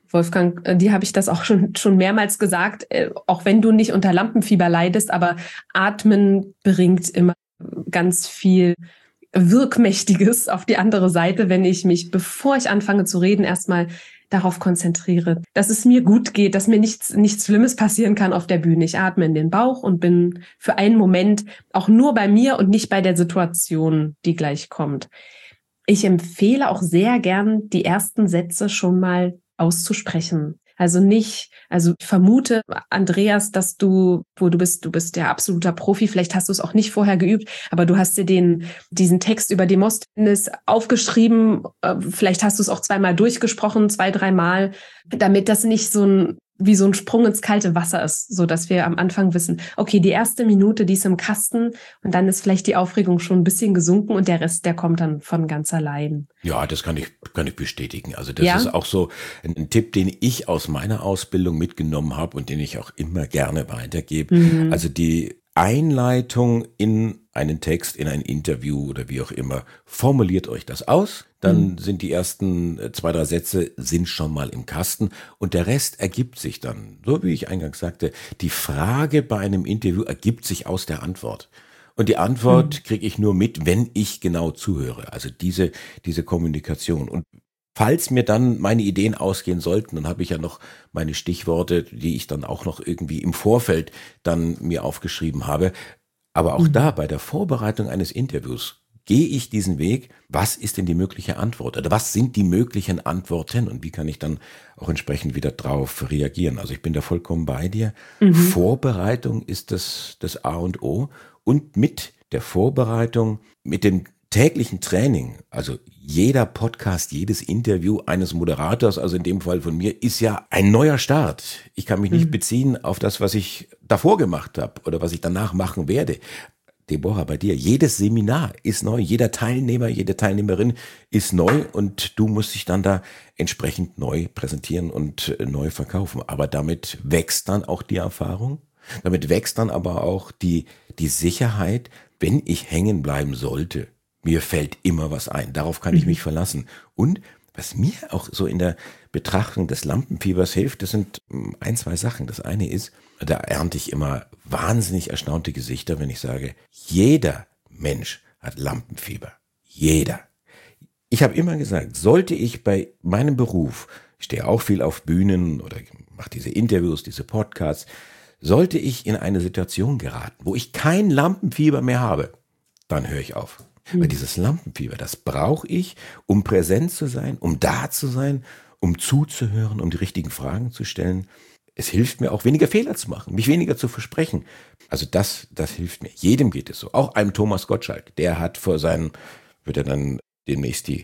Wolfgang, dir habe ich das auch schon mehrmals gesagt, auch wenn du nicht unter Lampenfieber leidest, aber Atmen bringt immer ganz viel Wirkmächtiges auf die andere Seite, wenn ich mich, bevor ich anfange zu reden, erstmal darauf konzentriere, dass es mir gut geht, dass mir nichts Schlimmes passieren kann auf der Bühne. Ich atme in den Bauch und bin für einen Moment auch nur bei mir und nicht bei der Situation, die gleich kommt. Ich empfehle auch sehr gern, die ersten Sätze schon mal auszusprechen. Also ich vermute, Andreas, dass du bist ja absoluter Profi, vielleicht hast du es auch nicht vorher geübt, aber du hast dir diesen Text über Demosthenes aufgeschrieben, vielleicht hast du es auch zweimal durchgesprochen, 2-3 Mal, damit das nicht wie so ein Sprung ins kalte Wasser ist, so dass wir am Anfang wissen, okay, die erste Minute, die ist im Kasten und dann ist vielleicht die Aufregung schon ein bisschen gesunken und der Rest, der kommt dann von ganz allein. Ja, das kann ich bestätigen. Also das ist auch so ein Tipp, den ich aus meiner Ausbildung mitgenommen habe und den ich auch immer gerne weitergebe. Mhm. Also die Einleitung in einen Text, in ein Interview oder wie auch immer, formuliert euch das aus. Dann sind die ersten 2-3 Sätze sind schon mal im Kasten und der Rest ergibt sich dann. So wie ich eingangs sagte, die Frage bei einem Interview ergibt sich aus der Antwort. Und die Antwort kriege ich nur mit, wenn ich genau zuhöre. Also diese Kommunikation. Und falls mir dann meine Ideen ausgehen sollten, dann habe ich ja noch meine Stichworte, die ich dann auch noch irgendwie im Vorfeld dann mir aufgeschrieben habe. Aber auch da bei der Vorbereitung eines Interviews gehe ich diesen Weg, was ist denn die mögliche Antwort oder was sind die möglichen Antworten und wie kann ich dann auch entsprechend wieder drauf reagieren. Also ich bin da vollkommen bei dir. Vorbereitung ist das A und O und mit der Vorbereitung, mit dem täglichen Training, also jeder Podcast, jedes Interview eines Moderators, also in dem Fall von mir, ist ja ein neuer Start. Ich kann mich nicht beziehen auf das, was ich davor gemacht habe oder was ich danach machen werde. Deborah, bei dir, jedes Seminar ist neu, jeder Teilnehmer, jede Teilnehmerin ist neu und du musst dich dann da entsprechend neu präsentieren und neu verkaufen. Aber damit wächst dann auch die Erfahrung, damit wächst dann aber auch die Sicherheit, wenn ich hängen bleiben sollte. Mir fällt immer was ein, darauf kann ich mich verlassen. Und was mir auch so in der Betrachtung des Lampenfiebers hilft, das sind 1-2 Sachen. Das eine ist, da ernte ich immer wahnsinnig erstaunte Gesichter, wenn ich sage, jeder Mensch hat Lampenfieber. Jeder. Ich habe immer gesagt, sollte ich bei meinem Beruf, ich stehe auch viel auf Bühnen oder mache diese Interviews, diese Podcasts, sollte ich in eine Situation geraten, wo ich kein Lampenfieber mehr habe, dann höre ich auf. Weil dieses Lampenfieber, das brauche ich, um präsent zu sein, um da zu sein, um zuzuhören, um die richtigen Fragen zu stellen. Es hilft mir auch, weniger Fehler zu machen, mich weniger zu versprechen. Also das hilft mir. Jedem geht es so. Auch einem Thomas Gottschalk, der hat wird er dann demnächst die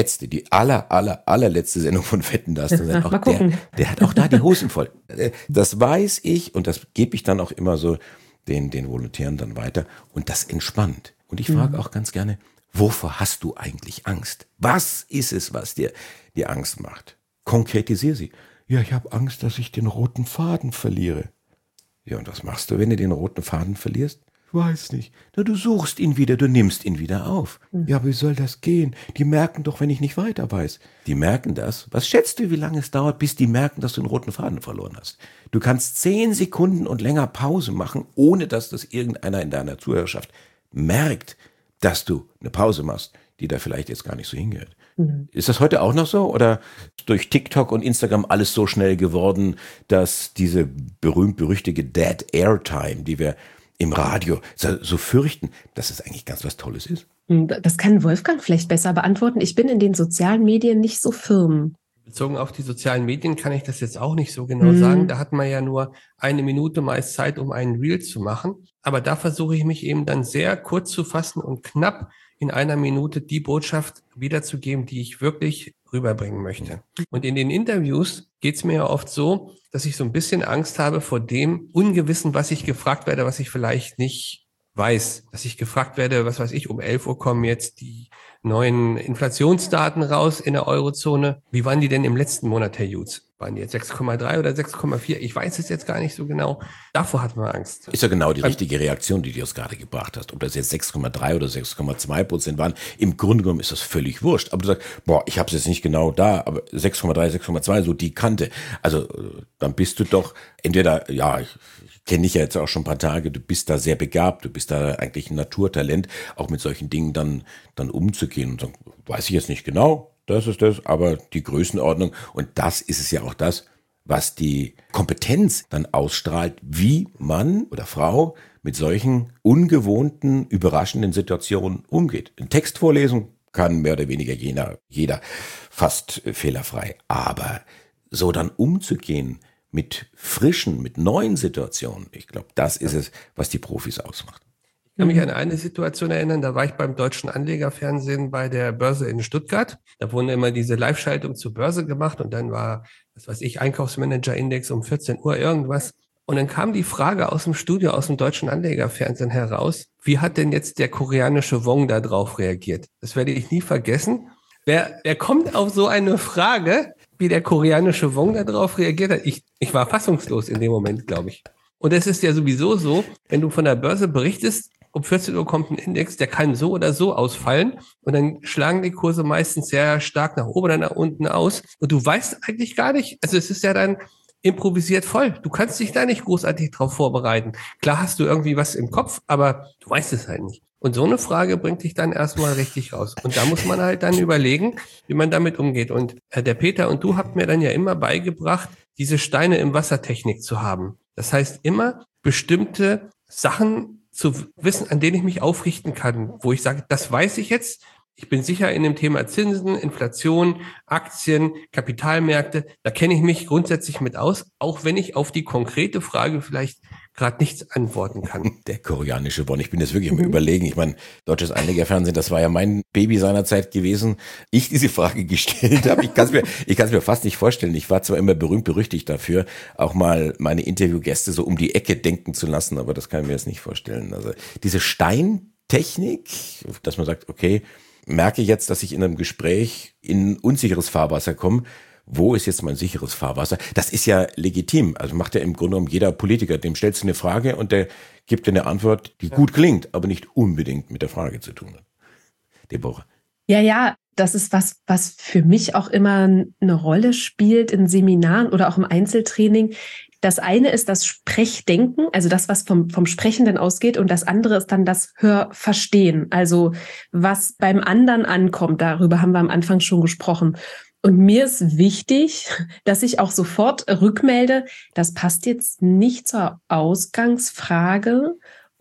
allerletzte Sendung von Wetten, das sein. Auch der hat auch da die Hosen voll. Das weiß ich und das gebe ich dann auch immer so den Volontären dann weiter und das entspannt. Und ich frage auch ganz gerne, wovor hast du eigentlich Angst? Was ist es, was dir die Angst macht? Konkretisiere sie. Ja, ich habe Angst, dass ich den roten Faden verliere. Ja, und was machst du, wenn du den roten Faden verlierst? Ich weiß nicht. Na, du suchst ihn wieder, du nimmst ihn wieder auf. Ja, aber wie soll das gehen? Die merken doch, wenn ich nicht weiter weiß. Die merken das. Was schätzt du, wie lange es dauert, bis die merken, dass du den roten Faden verloren hast? Du kannst 10 Sekunden und länger Pause machen, ohne dass das irgendeiner in deiner Zuhörerschaft merkt, dass du eine Pause machst, die da vielleicht jetzt gar nicht so hingehört. Ist das heute auch noch so oder durch TikTok und Instagram alles so schnell geworden, dass diese berühmt-berüchtigte Dead Airtime, die wir im Radio so fürchten, dass es eigentlich ganz was Tolles ist? Das kann Wolfgang vielleicht besser beantworten. Ich bin in den sozialen Medien nicht so firm. Bezogen auf die sozialen Medien kann ich das jetzt auch nicht so genau sagen. Da hat man ja nur 1 Minute meist Zeit, um einen Reel zu machen. Aber da versuche ich mich eben dann sehr kurz zu fassen und knapp in 1 Minute die Botschaft wiederzugeben, die ich wirklich rüberbringen möchte. Und in den Interviews geht es mir ja oft so, dass ich so ein bisschen Angst habe vor dem Ungewissen, was ich gefragt werde, was ich vielleicht nicht weiß. Dass ich gefragt werde, was weiß ich, um 11 Uhr kommen jetzt die neuen Inflationsdaten raus in der Eurozone. Wie waren die denn im letzten Monat, Herr Jutz? waren die jetzt 6,3 oder 6,4? Ich weiß es jetzt gar nicht so genau. Davor hat man Angst. Ist ja genau die richtige Reaktion, die du jetzt gerade gebracht hast. Ob das jetzt 6,3 oder 6,2% waren, im Grunde genommen ist das völlig wurscht. Aber du sagst, ich habe es jetzt nicht genau da, aber 6,3, 6,2, so die Kante. Also dann bist du doch entweder, ich kenne dich ja jetzt auch schon ein paar Tage, du bist da sehr begabt, du bist da eigentlich ein Naturtalent, auch mit solchen Dingen dann umzugehen und sagen, weiß ich jetzt nicht genau, das ist das, aber die Größenordnung, und das ist es ja auch das, was die Kompetenz dann ausstrahlt, wie Mann oder Frau mit solchen ungewohnten, überraschenden Situationen umgeht. Ein Text vorlesen kann mehr oder weniger jeder fast fehlerfrei, aber so dann umzugehen mit frischen, mit neuen Situationen, ich glaube, das ist es, was die Profis ausmacht. Ich kann mich an eine Situation erinnern, da war ich beim Deutschen Anlegerfernsehen bei der Börse in Stuttgart. Da wurden immer diese Live-Schaltung zur Börse gemacht und dann war, Einkaufsmanager-Index um 14 Uhr irgendwas. Und dann kam die Frage aus dem Studio, aus dem Deutschen Anlegerfernsehen heraus, wie hat denn jetzt der koreanische Won da drauf reagiert? Das werde ich nie vergessen. Wer kommt auf so eine Frage, wie der koreanische Won da drauf reagiert hat? Ich war fassungslos in dem Moment, glaube ich. Und es ist ja sowieso so, wenn du von der Börse berichtest, um 14 Uhr kommt ein Index, der kann so oder so ausfallen und dann schlagen die Kurse meistens sehr stark nach oben oder nach unten aus und du weißt eigentlich gar nicht, also es ist ja dann improvisiert voll. Du kannst dich da nicht großartig drauf vorbereiten. Klar hast du irgendwie was im Kopf, aber du weißt es halt nicht. Und so eine Frage bringt dich dann erstmal richtig raus. Und da muss man halt dann überlegen, wie man damit umgeht. Und der Peter und du habt mir dann ja immer beigebracht, diese Steine im Wassertechnik zu haben. Das heißt, immer bestimmte Sachen zu wissen, an denen ich mich aufrichten kann, wo ich sage, das weiß ich jetzt, ich bin sicher in dem Thema Zinsen, Inflation, Aktien, Kapitalmärkte, da kenne ich mich grundsätzlich mit aus, auch wenn ich auf die konkrete Frage vielleicht gerade nichts antworten kann. Der koreanische Won, ich bin jetzt wirklich am Überlegen, ich meine, Deutsches Anlegerfernsehen, das war ja mein Baby seinerzeit gewesen, ich diese Frage gestellt habe, ich kann es mir fast nicht vorstellen, ich war zwar immer berühmt-berüchtigt dafür, auch mal meine Interviewgäste so um die Ecke denken zu lassen, aber das kann ich mir jetzt nicht vorstellen. Also diese Steintechnik, dass man sagt, okay, merke ich jetzt, dass ich in einem Gespräch in unsicheres Fahrwasser komme, wo ist jetzt mein sicheres Fahrwasser? Das ist ja legitim. Also macht ja im Grunde genommen jeder Politiker. Dem stellst du eine Frage und der gibt dir eine Antwort, die gut klingt, aber nicht unbedingt mit der Frage zu tun hat. Deborah. Ja, das ist was für mich auch immer eine Rolle spielt in Seminaren oder auch im Einzeltraining. Das eine ist das Sprechdenken, also das, was vom Sprechenden ausgeht, und das andere ist dann das Hörverstehen, also was beim anderen ankommt. Darüber haben wir am Anfang schon gesprochen. Und mir ist wichtig, dass ich auch sofort rückmelde, das passt jetzt nicht zur Ausgangsfrage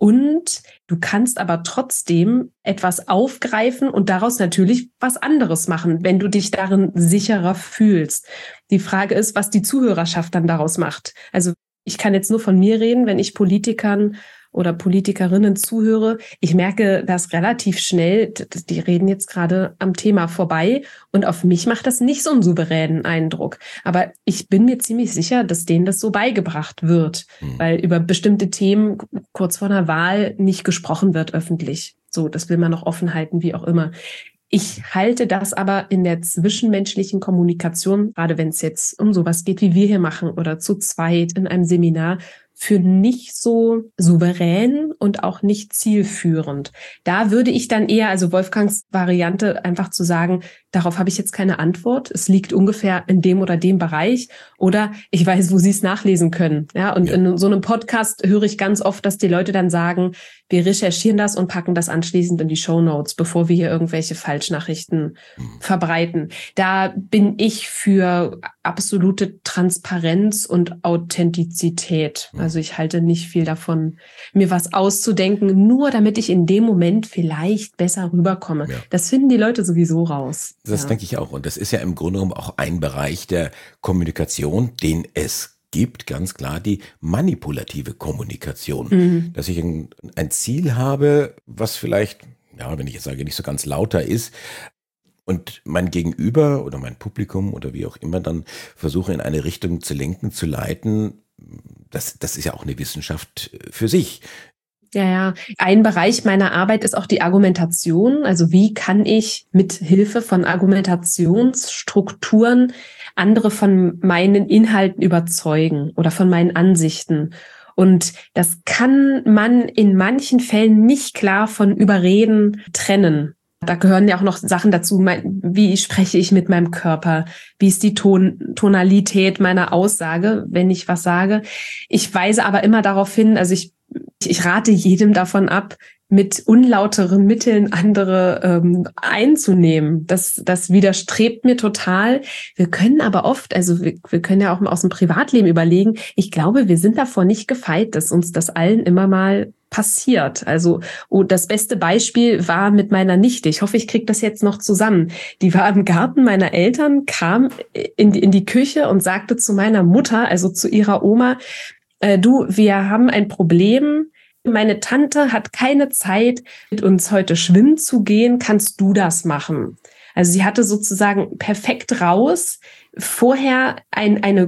und du kannst aber trotzdem etwas aufgreifen und daraus natürlich was anderes machen, wenn du dich darin sicherer fühlst. Die Frage ist, was die Zuhörerschaft dann daraus macht. Also ich kann jetzt nur von mir reden, wenn ich Politikern oder Politikerinnen zuhöre. Ich merke das relativ schnell, die reden jetzt gerade am Thema vorbei und auf mich macht das nicht so einen souveränen Eindruck. Aber ich bin mir ziemlich sicher, dass denen das so beigebracht wird, weil über bestimmte Themen kurz vor einer Wahl nicht gesprochen wird öffentlich. So, das will man noch offen halten, wie auch immer. Ich halte das aber in der zwischenmenschlichen Kommunikation, gerade wenn es jetzt um sowas geht, wie wir hier machen oder zu zweit in einem Seminar, für nicht so souverän und auch nicht zielführend. Da würde ich dann eher, also Wolfgangs Variante, einfach zu sagen, darauf habe ich jetzt keine Antwort. Es liegt ungefähr in dem oder dem Bereich oder ich weiß, wo Sie es nachlesen können. Ja, und in so einem Podcast höre ich ganz oft, dass die Leute dann sagen, wir recherchieren das und packen das anschließend in die Shownotes, bevor wir hier irgendwelche Falschnachrichten verbreiten. Da bin ich für absolute Transparenz und Authentizität. Also ich halte nicht viel davon, mir was auszudenken, nur damit ich in dem Moment vielleicht besser rüberkomme. Ja. Das finden die Leute sowieso raus. Das denke ich auch. Und das ist ja im Grunde genommen auch ein Bereich der Kommunikation, den es gibt, ganz klar, die manipulative Kommunikation. Dass ich ein Ziel habe, was vielleicht, ja, wenn ich jetzt sage, nicht so ganz lauter ist, und mein Gegenüber oder mein Publikum oder wie auch immer dann versuche in eine Richtung zu lenken, zu leiten, das ist ja auch eine Wissenschaft für sich. Ja. Ein Bereich meiner Arbeit ist auch die Argumentation. Also wie kann ich mit Hilfe von Argumentationsstrukturen andere von meinen Inhalten überzeugen oder von meinen Ansichten. Und das kann man in manchen Fällen nicht klar von Überreden trennen. Da gehören ja auch noch Sachen dazu, wie spreche ich mit meinem Körper, wie ist die Tonalität meiner Aussage, wenn ich was sage. Ich weise aber immer darauf hin, also ich rate jedem davon ab, mit unlauteren Mitteln andere einzunehmen. Das widerstrebt mir total. Wir können aber oft, also wir können ja auch mal aus dem Privatleben überlegen, ich glaube, wir sind davor nicht gefeit, dass uns das allen immer mal passiert. Also das beste Beispiel war mit meiner Nichte. Ich hoffe, ich kriege das jetzt noch zusammen. Die war im Garten meiner Eltern, kam in die Küche und sagte zu meiner Mutter, also zu ihrer Oma, du, wir haben ein Problem. Meine Tante hat keine Zeit, mit uns heute schwimmen zu gehen. Kannst du das machen? Also sie hatte sozusagen perfekt raus, vorher eine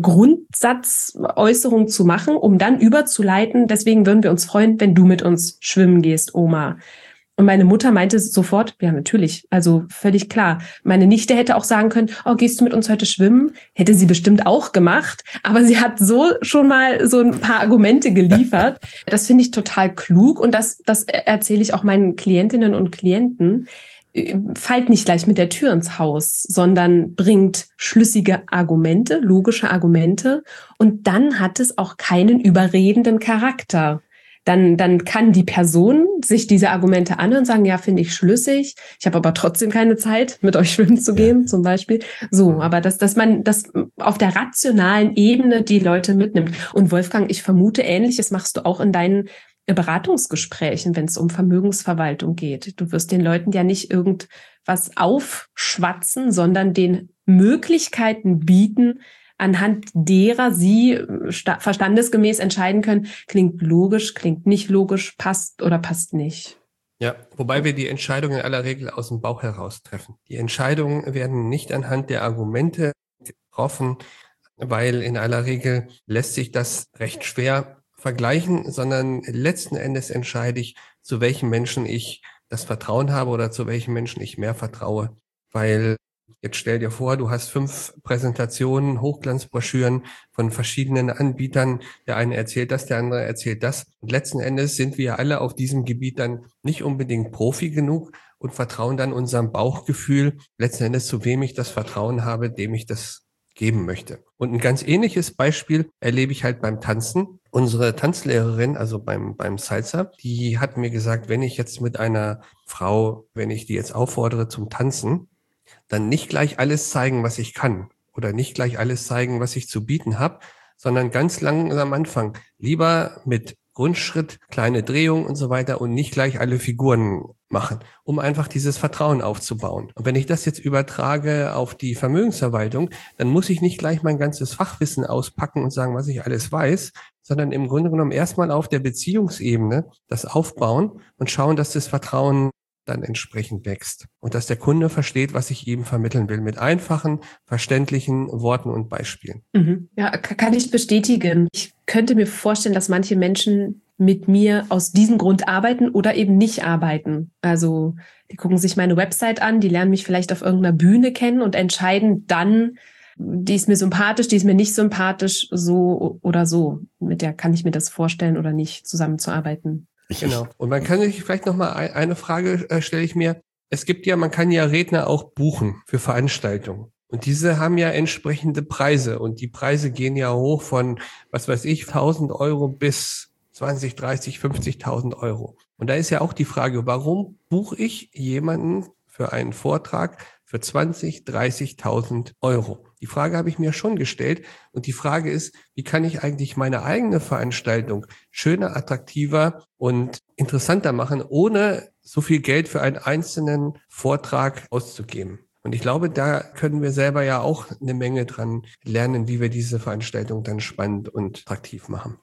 Grundsatzäußerung zu machen, um dann überzuleiten. Deswegen würden wir uns freuen, wenn du mit uns schwimmen gehst, Oma. Und meine Mutter meinte sofort, ja, natürlich, also völlig klar. Meine Nichte hätte auch sagen können, oh, gehst du mit uns heute schwimmen? Hätte sie bestimmt auch gemacht, aber sie hat so schon mal so ein paar Argumente geliefert. Das finde ich total klug und das erzähle ich auch meinen Klientinnen und Klienten. Fallt nicht gleich mit der Tür ins Haus, sondern bringt schlüssige Argumente, logische Argumente und dann hat es auch keinen überredenden Charakter. Dann kann die Person sich diese Argumente anhören und sagen, ja, finde ich schlüssig. Ich habe aber trotzdem keine Zeit, mit euch schwimmen zu gehen, zum Beispiel. So, aber dass man das auf der rationalen Ebene die Leute mitnimmt. Und Wolfgang, ich vermute, Ähnliches machst du auch in deinen Beratungsgesprächen, wenn es um Vermögensverwaltung geht. Du wirst den Leuten ja nicht irgendwas aufschwatzen, sondern den Möglichkeiten bieten, anhand derer sie verstandesgemäß entscheiden können, klingt logisch, klingt nicht logisch, passt oder passt nicht. Ja, wobei wir die Entscheidungen in aller Regel aus dem Bauch heraus treffen. Die Entscheidungen werden nicht anhand der Argumente getroffen, weil in aller Regel lässt sich das recht schwer vergleichen, sondern letzten Endes entscheide ich, zu welchen Menschen ich das Vertrauen habe oder zu welchen Menschen ich mehr vertraue, weil jetzt stell dir vor, du hast 5 Präsentationen, Hochglanzbroschüren von verschiedenen Anbietern. Der eine erzählt das, der andere erzählt das. Und letzten Endes sind wir alle auf diesem Gebiet dann nicht unbedingt Profi genug und vertrauen dann unserem Bauchgefühl, letzten Endes zu wem ich das Vertrauen habe, dem ich das geben möchte. Und ein ganz ähnliches Beispiel erlebe ich halt beim Tanzen. Unsere Tanzlehrerin, also beim Salsa, die hat mir gesagt, wenn ich jetzt mit einer Frau, wenn ich die jetzt auffordere zum Tanzen, dann nicht gleich alles zeigen, was ich kann oder nicht gleich alles zeigen, was ich zu bieten habe, sondern ganz langsam anfangen. Lieber mit Grundschritt, kleine Drehung und so weiter und nicht gleich alle Figuren machen, um einfach dieses Vertrauen aufzubauen. Und wenn ich das jetzt übertrage auf die Vermögensverwaltung, dann muss ich nicht gleich mein ganzes Fachwissen auspacken und sagen, was ich alles weiß, sondern im Grunde genommen erstmal auf der Beziehungsebene das aufbauen und schauen, dass das Vertrauen dann entsprechend wächst und dass der Kunde versteht, was ich ihm vermitteln will, mit einfachen, verständlichen Worten und Beispielen. Ja, kann ich bestätigen. Ich könnte mir vorstellen, dass manche Menschen mit mir aus diesem Grund arbeiten oder eben nicht arbeiten. Also die gucken sich meine Website an, die lernen mich vielleicht auf irgendeiner Bühne kennen und entscheiden dann, die ist mir sympathisch, die ist mir nicht sympathisch, so oder so. Mit der kann ich mir das vorstellen oder nicht, zusammenzuarbeiten. Genau. Und man kann sich vielleicht noch mal eine Frage stelle ich mir. Es gibt ja, man kann ja Redner auch buchen für Veranstaltungen. Und diese haben ja entsprechende Preise. Und die Preise gehen ja hoch von, was weiß ich, 1.000 Euro bis 20, 30, 50.000 Euro. Und da ist ja auch die Frage, warum buche ich jemanden für einen Vortrag für 20, 30.000 Euro? Die Frage habe ich mir schon gestellt. Und die Frage ist, wie kann ich eigentlich meine eigene Veranstaltung schöner, attraktiver und interessanter machen, ohne so viel Geld für einen einzelnen Vortrag auszugeben? Und ich glaube, da können wir selber ja auch eine Menge dran lernen, wie wir diese Veranstaltung dann spannend und attraktiv machen.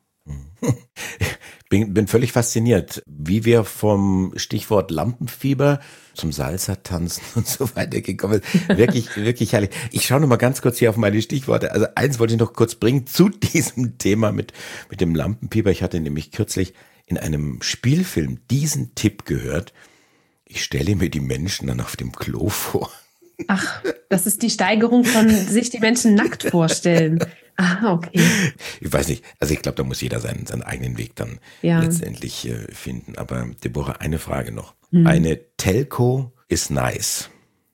Bin völlig fasziniert, wie wir vom Stichwort Lampenfieber zum Salsa-Tanzen und so weiter gekommen sind. Wirklich, wirklich herrlich. Ich schaue noch mal ganz kurz hier auf meine Stichworte. Also eins wollte ich noch kurz bringen zu diesem Thema mit dem Lampenfieber. Ich hatte nämlich kürzlich in einem Spielfilm diesen Tipp gehört. Ich stelle mir die Menschen dann auf dem Klo vor. Ach, das ist die Steigerung von sich die Menschen nackt vorstellen. Ah, okay. Ich weiß nicht, also ich glaube, da muss jeder seinen eigenen Weg dann letztendlich finden. Aber Deborah, eine Frage noch. Eine Telco ist nice.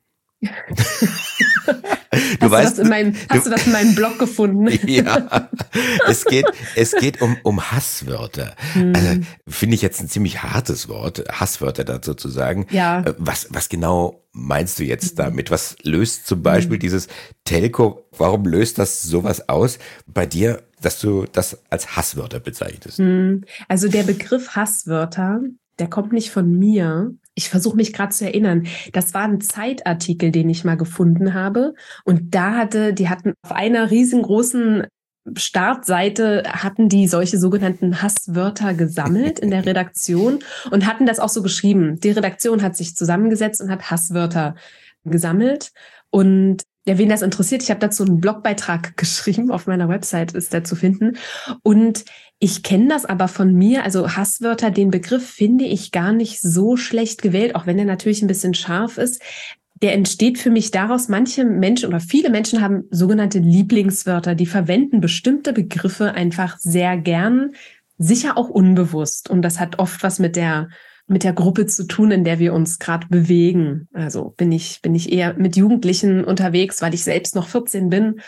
Hast du das in meinem Blog gefunden? Ja, es geht um Hasswörter. Also finde ich jetzt ein ziemlich hartes Wort, Hasswörter dazu zu sagen. Ja. Was genau meinst du jetzt damit? Was löst zum Beispiel dieses Telco, warum löst das sowas aus bei dir, dass du das als Hasswörter bezeichnest? Also der Begriff Hasswörter, der kommt nicht von mir. Ich versuche mich gerade zu erinnern. Das war ein Zeitartikel, den ich mal gefunden habe. Und die hatten auf einer riesengroßen Startseite hatten die solche sogenannten Hasswörter gesammelt in der Redaktion und hatten das auch so geschrieben. Die Redaktion hat sich zusammengesetzt und hat Hasswörter gesammelt. Und ja, wen das interessiert, ich habe dazu einen Blogbeitrag geschrieben, auf meiner Website ist der zu finden. Und ich kenne das aber von mir, also Hasswörter, den Begriff finde ich gar nicht so schlecht gewählt, auch wenn der natürlich ein bisschen scharf ist. Der entsteht für mich daraus, manche Menschen oder viele Menschen haben sogenannte Lieblingswörter, die verwenden bestimmte Begriffe einfach sehr gern, sicher auch unbewusst. Und das hat oft was mit der Gruppe zu tun, in der wir uns gerade bewegen. Also bin ich eher mit Jugendlichen unterwegs, weil ich selbst noch 14 bin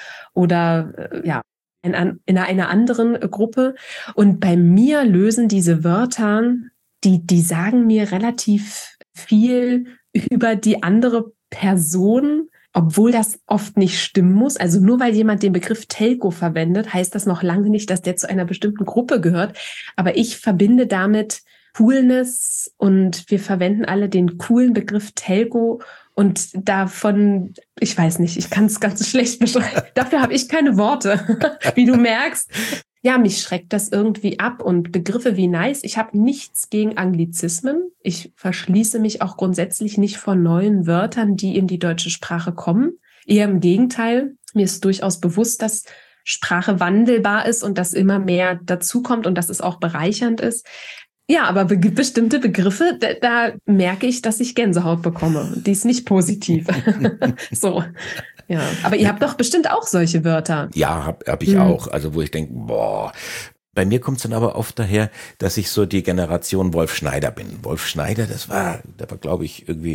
oder in einer anderen Gruppe. Und bei mir lösen diese Wörter, die sagen mir relativ viel über die andere Person, obwohl das oft nicht stimmen muss. Also nur weil jemand den Begriff Telco verwendet, heißt das noch lange nicht, dass der zu einer bestimmten Gruppe gehört. Aber ich verbinde damit Coolness und wir verwenden alle den coolen Begriff Telco und davon, ich weiß nicht, ich kann es ganz schlecht beschreiben. Dafür habe ich keine Worte, wie du merkst. Ja, mich schreckt das irgendwie ab und Begriffe wie nice. Ich habe nichts gegen Anglizismen. Ich verschließe mich auch grundsätzlich nicht vor neuen Wörtern, die in die deutsche Sprache kommen. Eher im Gegenteil. Mir ist durchaus bewusst, dass Sprache wandelbar ist und dass immer mehr dazukommt und dass es auch bereichernd ist. Ja, aber bestimmte Begriffe, da merke ich, dass ich Gänsehaut bekomme. Die ist nicht positiv. So, ja. Aber ihr habt doch bestimmt auch solche Wörter. Ja, hab ich auch. Also wo ich denke, boah. Bei mir kommt es dann aber oft daher, dass ich so die Generation Wolf Schneider bin. Wolf Schneider, der war, glaube ich, irgendwie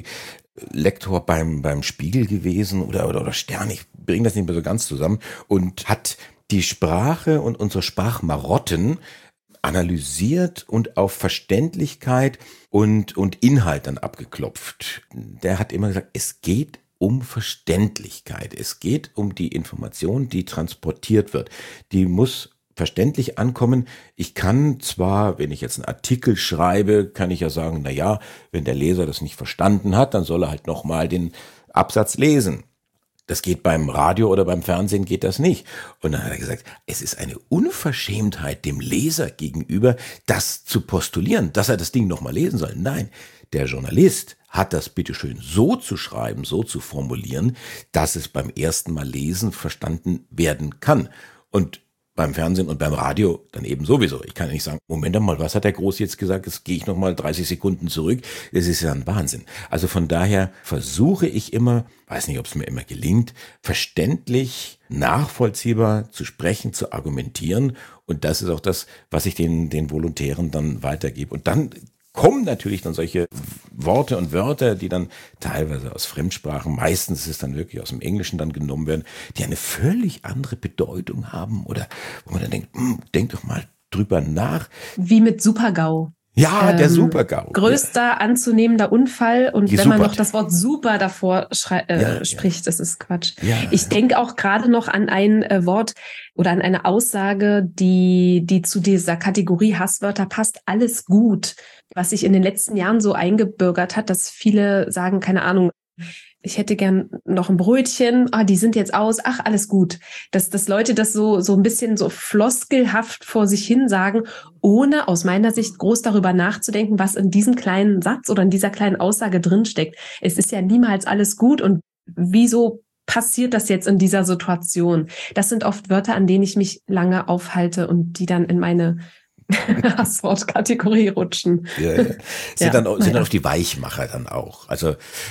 Lektor beim Spiegel gewesen oder Stern. Ich bringe das nicht mehr so ganz zusammen. Und hat die Sprache und unsere Sprachmarotten analysiert und auf Verständlichkeit und Inhalt dann abgeklopft. Der hat immer gesagt, es geht um Verständlichkeit. Es geht um die Information, die transportiert wird. Die muss verständlich ankommen. Ich kann zwar, wenn ich jetzt einen Artikel schreibe, kann ich ja sagen, na ja, wenn der Leser das nicht verstanden hat, dann soll er halt nochmal den Absatz lesen. Das geht beim Radio oder beim Fernsehen geht das nicht. Und dann hat er gesagt, es ist eine Unverschämtheit dem Leser gegenüber, das zu postulieren, dass er das Ding nochmal lesen soll. Nein, der Journalist hat das bitteschön so zu schreiben, so zu formulieren, dass es beim ersten Mal lesen verstanden werden kann. Und beim Fernsehen und beim Radio dann eben sowieso. Ich kann ja nicht sagen, Moment mal, was hat der Groß jetzt gesagt? Jetzt gehe ich nochmal 30 Sekunden zurück. Das ist ja ein Wahnsinn. Also von daher versuche ich immer, weiß nicht, ob es mir immer gelingt, verständlich, nachvollziehbar zu sprechen, zu argumentieren. Und das ist auch das, was ich den Volontären dann weitergebe. Und dann kommen natürlich dann solche Worte und Wörter, die dann teilweise aus Fremdsprachen, meistens ist es dann wirklich aus dem Englischen dann genommen werden, die eine völlig andere Bedeutung haben oder wo man dann denkt, denk doch mal drüber nach. Wie mit Super-GAU. Ja, der Super-GAU. Größter anzunehmender Unfall und wenn man noch das Wort super davor spricht, das ist Quatsch. Ja, ich denke auch gerade noch an ein Wort oder an eine Aussage, die zu dieser Kategorie Hasswörter passt. Alles gut, was sich in den letzten Jahren so eingebürgert hat, dass viele sagen, keine Ahnung, ich hätte gern noch ein Brötchen, die sind jetzt aus, ach, alles gut. Dass Leute das so ein bisschen so floskelhaft vor sich hin sagen, ohne aus meiner Sicht groß darüber nachzudenken, was in diesem kleinen Satz oder in dieser kleinen Aussage drinsteckt. Es ist ja niemals alles gut und wieso passiert das jetzt in dieser Situation? Das sind oft Wörter, an denen ich mich lange aufhalte und die dann in meine Hasswortkategorie rutschen. Ja. Sind dann auch die Weichmacher dann auch. Also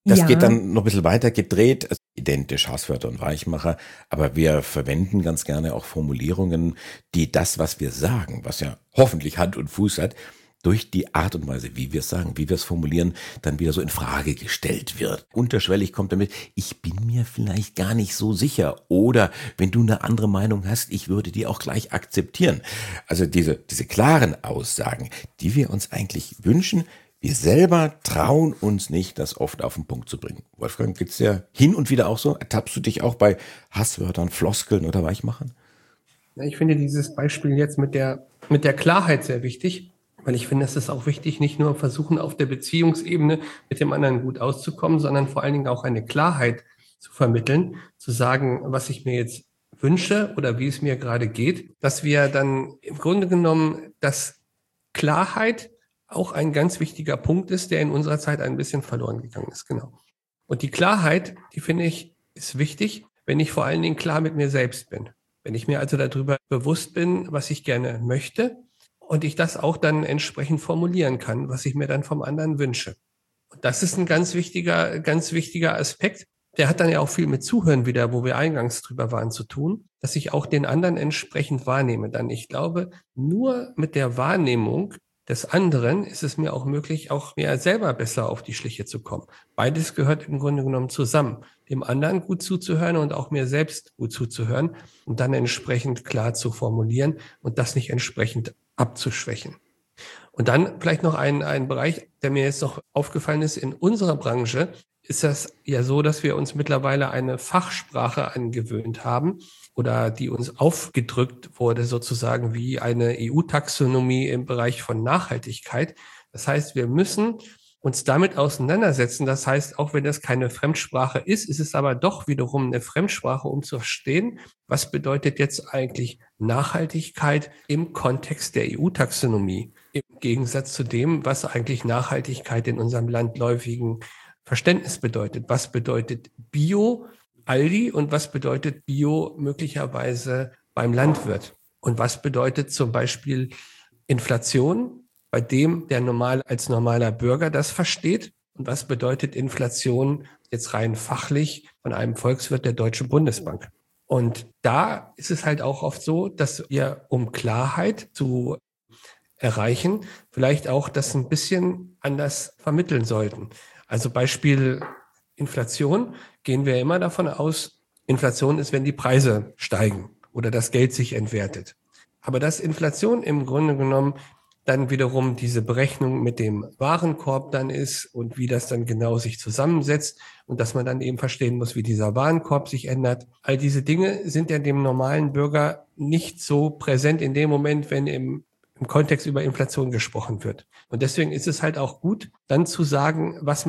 Das geht dann noch ein bisschen weiter gedreht, also identisch Hasswörter und Weichmacher, aber wir verwenden ganz gerne auch Formulierungen, die das, was wir sagen, was ja hoffentlich Hand und Fuß hat, durch die Art und Weise, wie wir es sagen, wie wir es formulieren, dann wieder so in Frage gestellt wird. Unterschwellig kommt damit, ich bin mir vielleicht gar nicht so sicher oder wenn du eine andere Meinung hast, ich würde die auch gleich akzeptieren. Also diese klaren Aussagen, die wir uns eigentlich wünschen, wir selber trauen uns nicht, das oft auf den Punkt zu bringen. Wolfgang, geht's dir hin und wieder auch so? Ertappst du dich auch bei Hasswörtern, Floskeln oder Weichmachern? Ja, ich finde dieses Beispiel jetzt mit der Klarheit sehr wichtig. Weil ich finde, es ist auch wichtig, nicht nur versuchen, auf der Beziehungsebene mit dem anderen gut auszukommen, sondern vor allen Dingen auch eine Klarheit zu vermitteln, zu sagen, was ich mir jetzt wünsche oder wie es mir gerade geht, dass wir dann im Grunde genommen, dass Klarheit auch ein ganz wichtiger Punkt ist, der in unserer Zeit ein bisschen verloren gegangen ist. Genau. Und die Klarheit, die finde ich, ist wichtig, wenn ich vor allen Dingen klar mit mir selbst bin. Wenn ich mir also darüber bewusst bin, was ich gerne möchte, und ich das auch dann entsprechend formulieren kann, was ich mir dann vom anderen wünsche. Und das ist ein ganz wichtiger Aspekt. Der hat dann ja auch viel mit Zuhören wieder, wo wir eingangs drüber waren, zu tun, dass ich auch den anderen entsprechend wahrnehme. Dann, ich glaube, nur mit der Wahrnehmung des anderen ist es mir auch möglich, auch mir selber besser auf die Schliche zu kommen. Beides gehört im Grunde genommen zusammen. Dem anderen gut zuzuhören und auch mir selbst gut zuzuhören und dann entsprechend klar zu formulieren und das nicht entsprechend abzuschwächen. Und dann vielleicht noch ein Bereich, der mir jetzt noch aufgefallen ist. In unserer Branche ist das ja so, dass wir uns mittlerweile eine Fachsprache angewöhnt haben oder die uns aufgedrückt wurde, sozusagen wie eine EU-Taxonomie im Bereich von Nachhaltigkeit. Das heißt, wir müssen uns damit auseinandersetzen. Das heißt, auch wenn das keine Fremdsprache ist, ist es aber doch wiederum eine Fremdsprache, um zu verstehen, was bedeutet jetzt eigentlich Nachhaltigkeit im Kontext der EU-Taxonomie, im Gegensatz zu dem, was eigentlich Nachhaltigkeit in unserem landläufigen Verständnis bedeutet. Was bedeutet Bio, Aldi, und was bedeutet Bio möglicherweise beim Landwirt? Und was bedeutet zum Beispiel Inflation, bei dem der als normaler Bürger das versteht? Und was bedeutet Inflation jetzt rein fachlich von einem Volkswirt der Deutschen Bundesbank? Und da ist es halt auch oft so, dass wir, um Klarheit zu erreichen, vielleicht auch das ein bisschen anders vermitteln sollten. Also Beispiel Inflation, gehen wir immer davon aus, Inflation ist, wenn die Preise steigen oder das Geld sich entwertet. Aber dass Inflation im Grunde genommen dann wiederum diese Berechnung mit dem Warenkorb dann ist und wie das dann genau sich zusammensetzt und dass man dann eben verstehen muss, wie dieser Warenkorb sich ändert. All diese Dinge sind ja dem normalen Bürger nicht so präsent in dem Moment, wenn im Kontext über Inflation gesprochen wird. Und deswegen ist es halt auch gut, dann zu sagen, was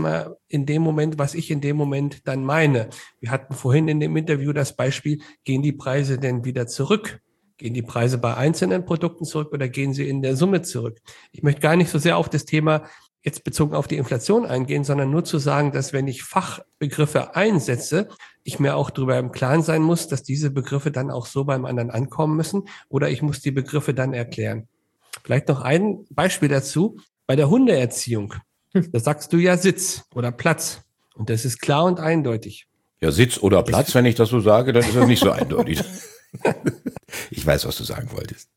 ich in dem Moment dann meine. Wir hatten vorhin in dem Interview das Beispiel, gehen die Preise denn wieder zurück? Gehen die Preise bei einzelnen Produkten zurück oder gehen sie in der Summe zurück? Ich möchte gar nicht so sehr auf das Thema jetzt bezogen auf die Inflation eingehen, sondern nur zu sagen, dass wenn ich Fachbegriffe einsetze, ich mir auch darüber im Klaren sein muss, dass diese Begriffe dann auch so beim anderen ankommen müssen oder ich muss die Begriffe dann erklären. Vielleicht noch ein Beispiel dazu. Bei der Hundeerziehung, da sagst du ja Sitz oder Platz. Und das ist klar und eindeutig. Ja, Sitz oder Platz, wenn ich das so sage, dann ist das nicht so eindeutig. Ich weiß, was du sagen wolltest.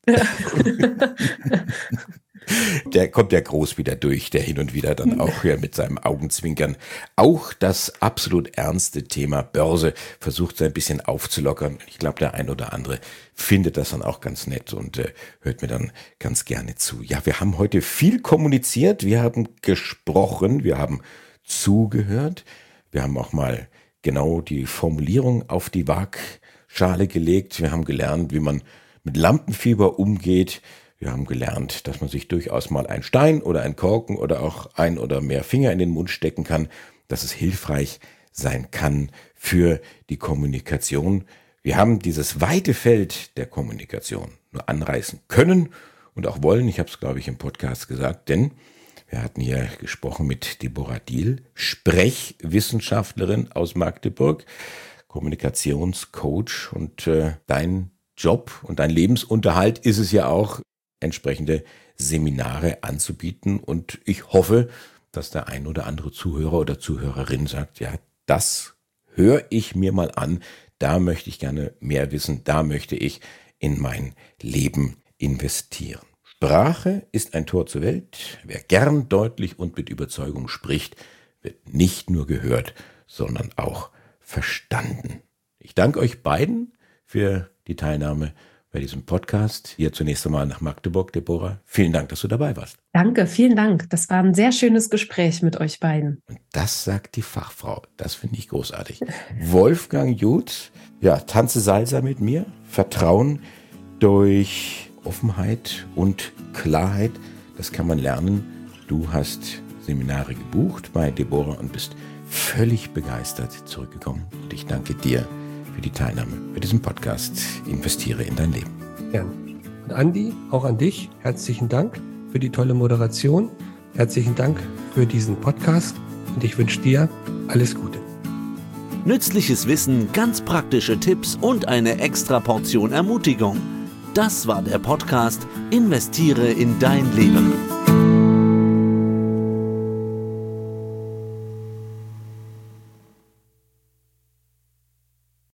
Der kommt ja groß wieder durch, der hin und wieder dann auch hier mit seinem Augenzwinkern auch das absolut ernste Thema Börse versucht so ein bisschen aufzulockern. Ich glaube, der ein oder andere findet das dann auch ganz nett und hört mir dann ganz gerne zu. Ja, wir haben heute viel kommuniziert, wir haben gesprochen, wir haben zugehört, wir haben auch mal genau die Formulierung auf die Waagschale gelegt, wir haben gelernt, wie man mit Lampenfieber umgeht. Wir haben gelernt, dass man sich durchaus mal einen Stein oder einen Korken oder auch ein oder mehr Finger in den Mund stecken kann, dass es hilfreich sein kann für die Kommunikation. Wir haben dieses weite Feld der Kommunikation nur anreißen können und auch wollen. Ich habe es, glaube ich, im Podcast gesagt, denn wir hatten hier gesprochen mit Deborah Diehl, Sprechwissenschaftlerin aus Magdeburg, Kommunikationscoach und dein Job und dein Lebensunterhalt ist es ja auch, entsprechende Seminare anzubieten und ich hoffe, dass der ein oder andere Zuhörer oder Zuhörerin sagt, ja, das höre ich mir mal an, da möchte ich gerne mehr wissen, da möchte ich in mein Leben investieren. Sprache ist ein Tor zur Welt. Wer gern, deutlich und mit Überzeugung spricht, wird nicht nur gehört, sondern auch verstanden. Ich danke euch beiden für die Teilnahme bei diesem Podcast. Hier zunächst einmal nach Magdeburg, Deborah. Vielen Dank, dass du dabei warst. Danke, vielen Dank. Das war ein sehr schönes Gespräch mit euch beiden. Und das sagt die Fachfrau. Das finde ich großartig. Wolfgang Jutz, ja, tanze Salsa mit mir. Vertrauen durch Offenheit und Klarheit. Das kann man lernen. Du hast Seminare gebucht bei Deborah und bist völlig begeistert zurückgekommen. Und ich danke dir für die Teilnahme bei diesem Podcast. Investiere in dein Leben. Gern. Und Andi, auch an dich, herzlichen Dank für die tolle Moderation. Herzlichen Dank für diesen Podcast und ich wünsche dir alles Gute. Nützliches Wissen, ganz praktische Tipps und eine extra Portion Ermutigung. Das war der Podcast Investiere in dein Leben.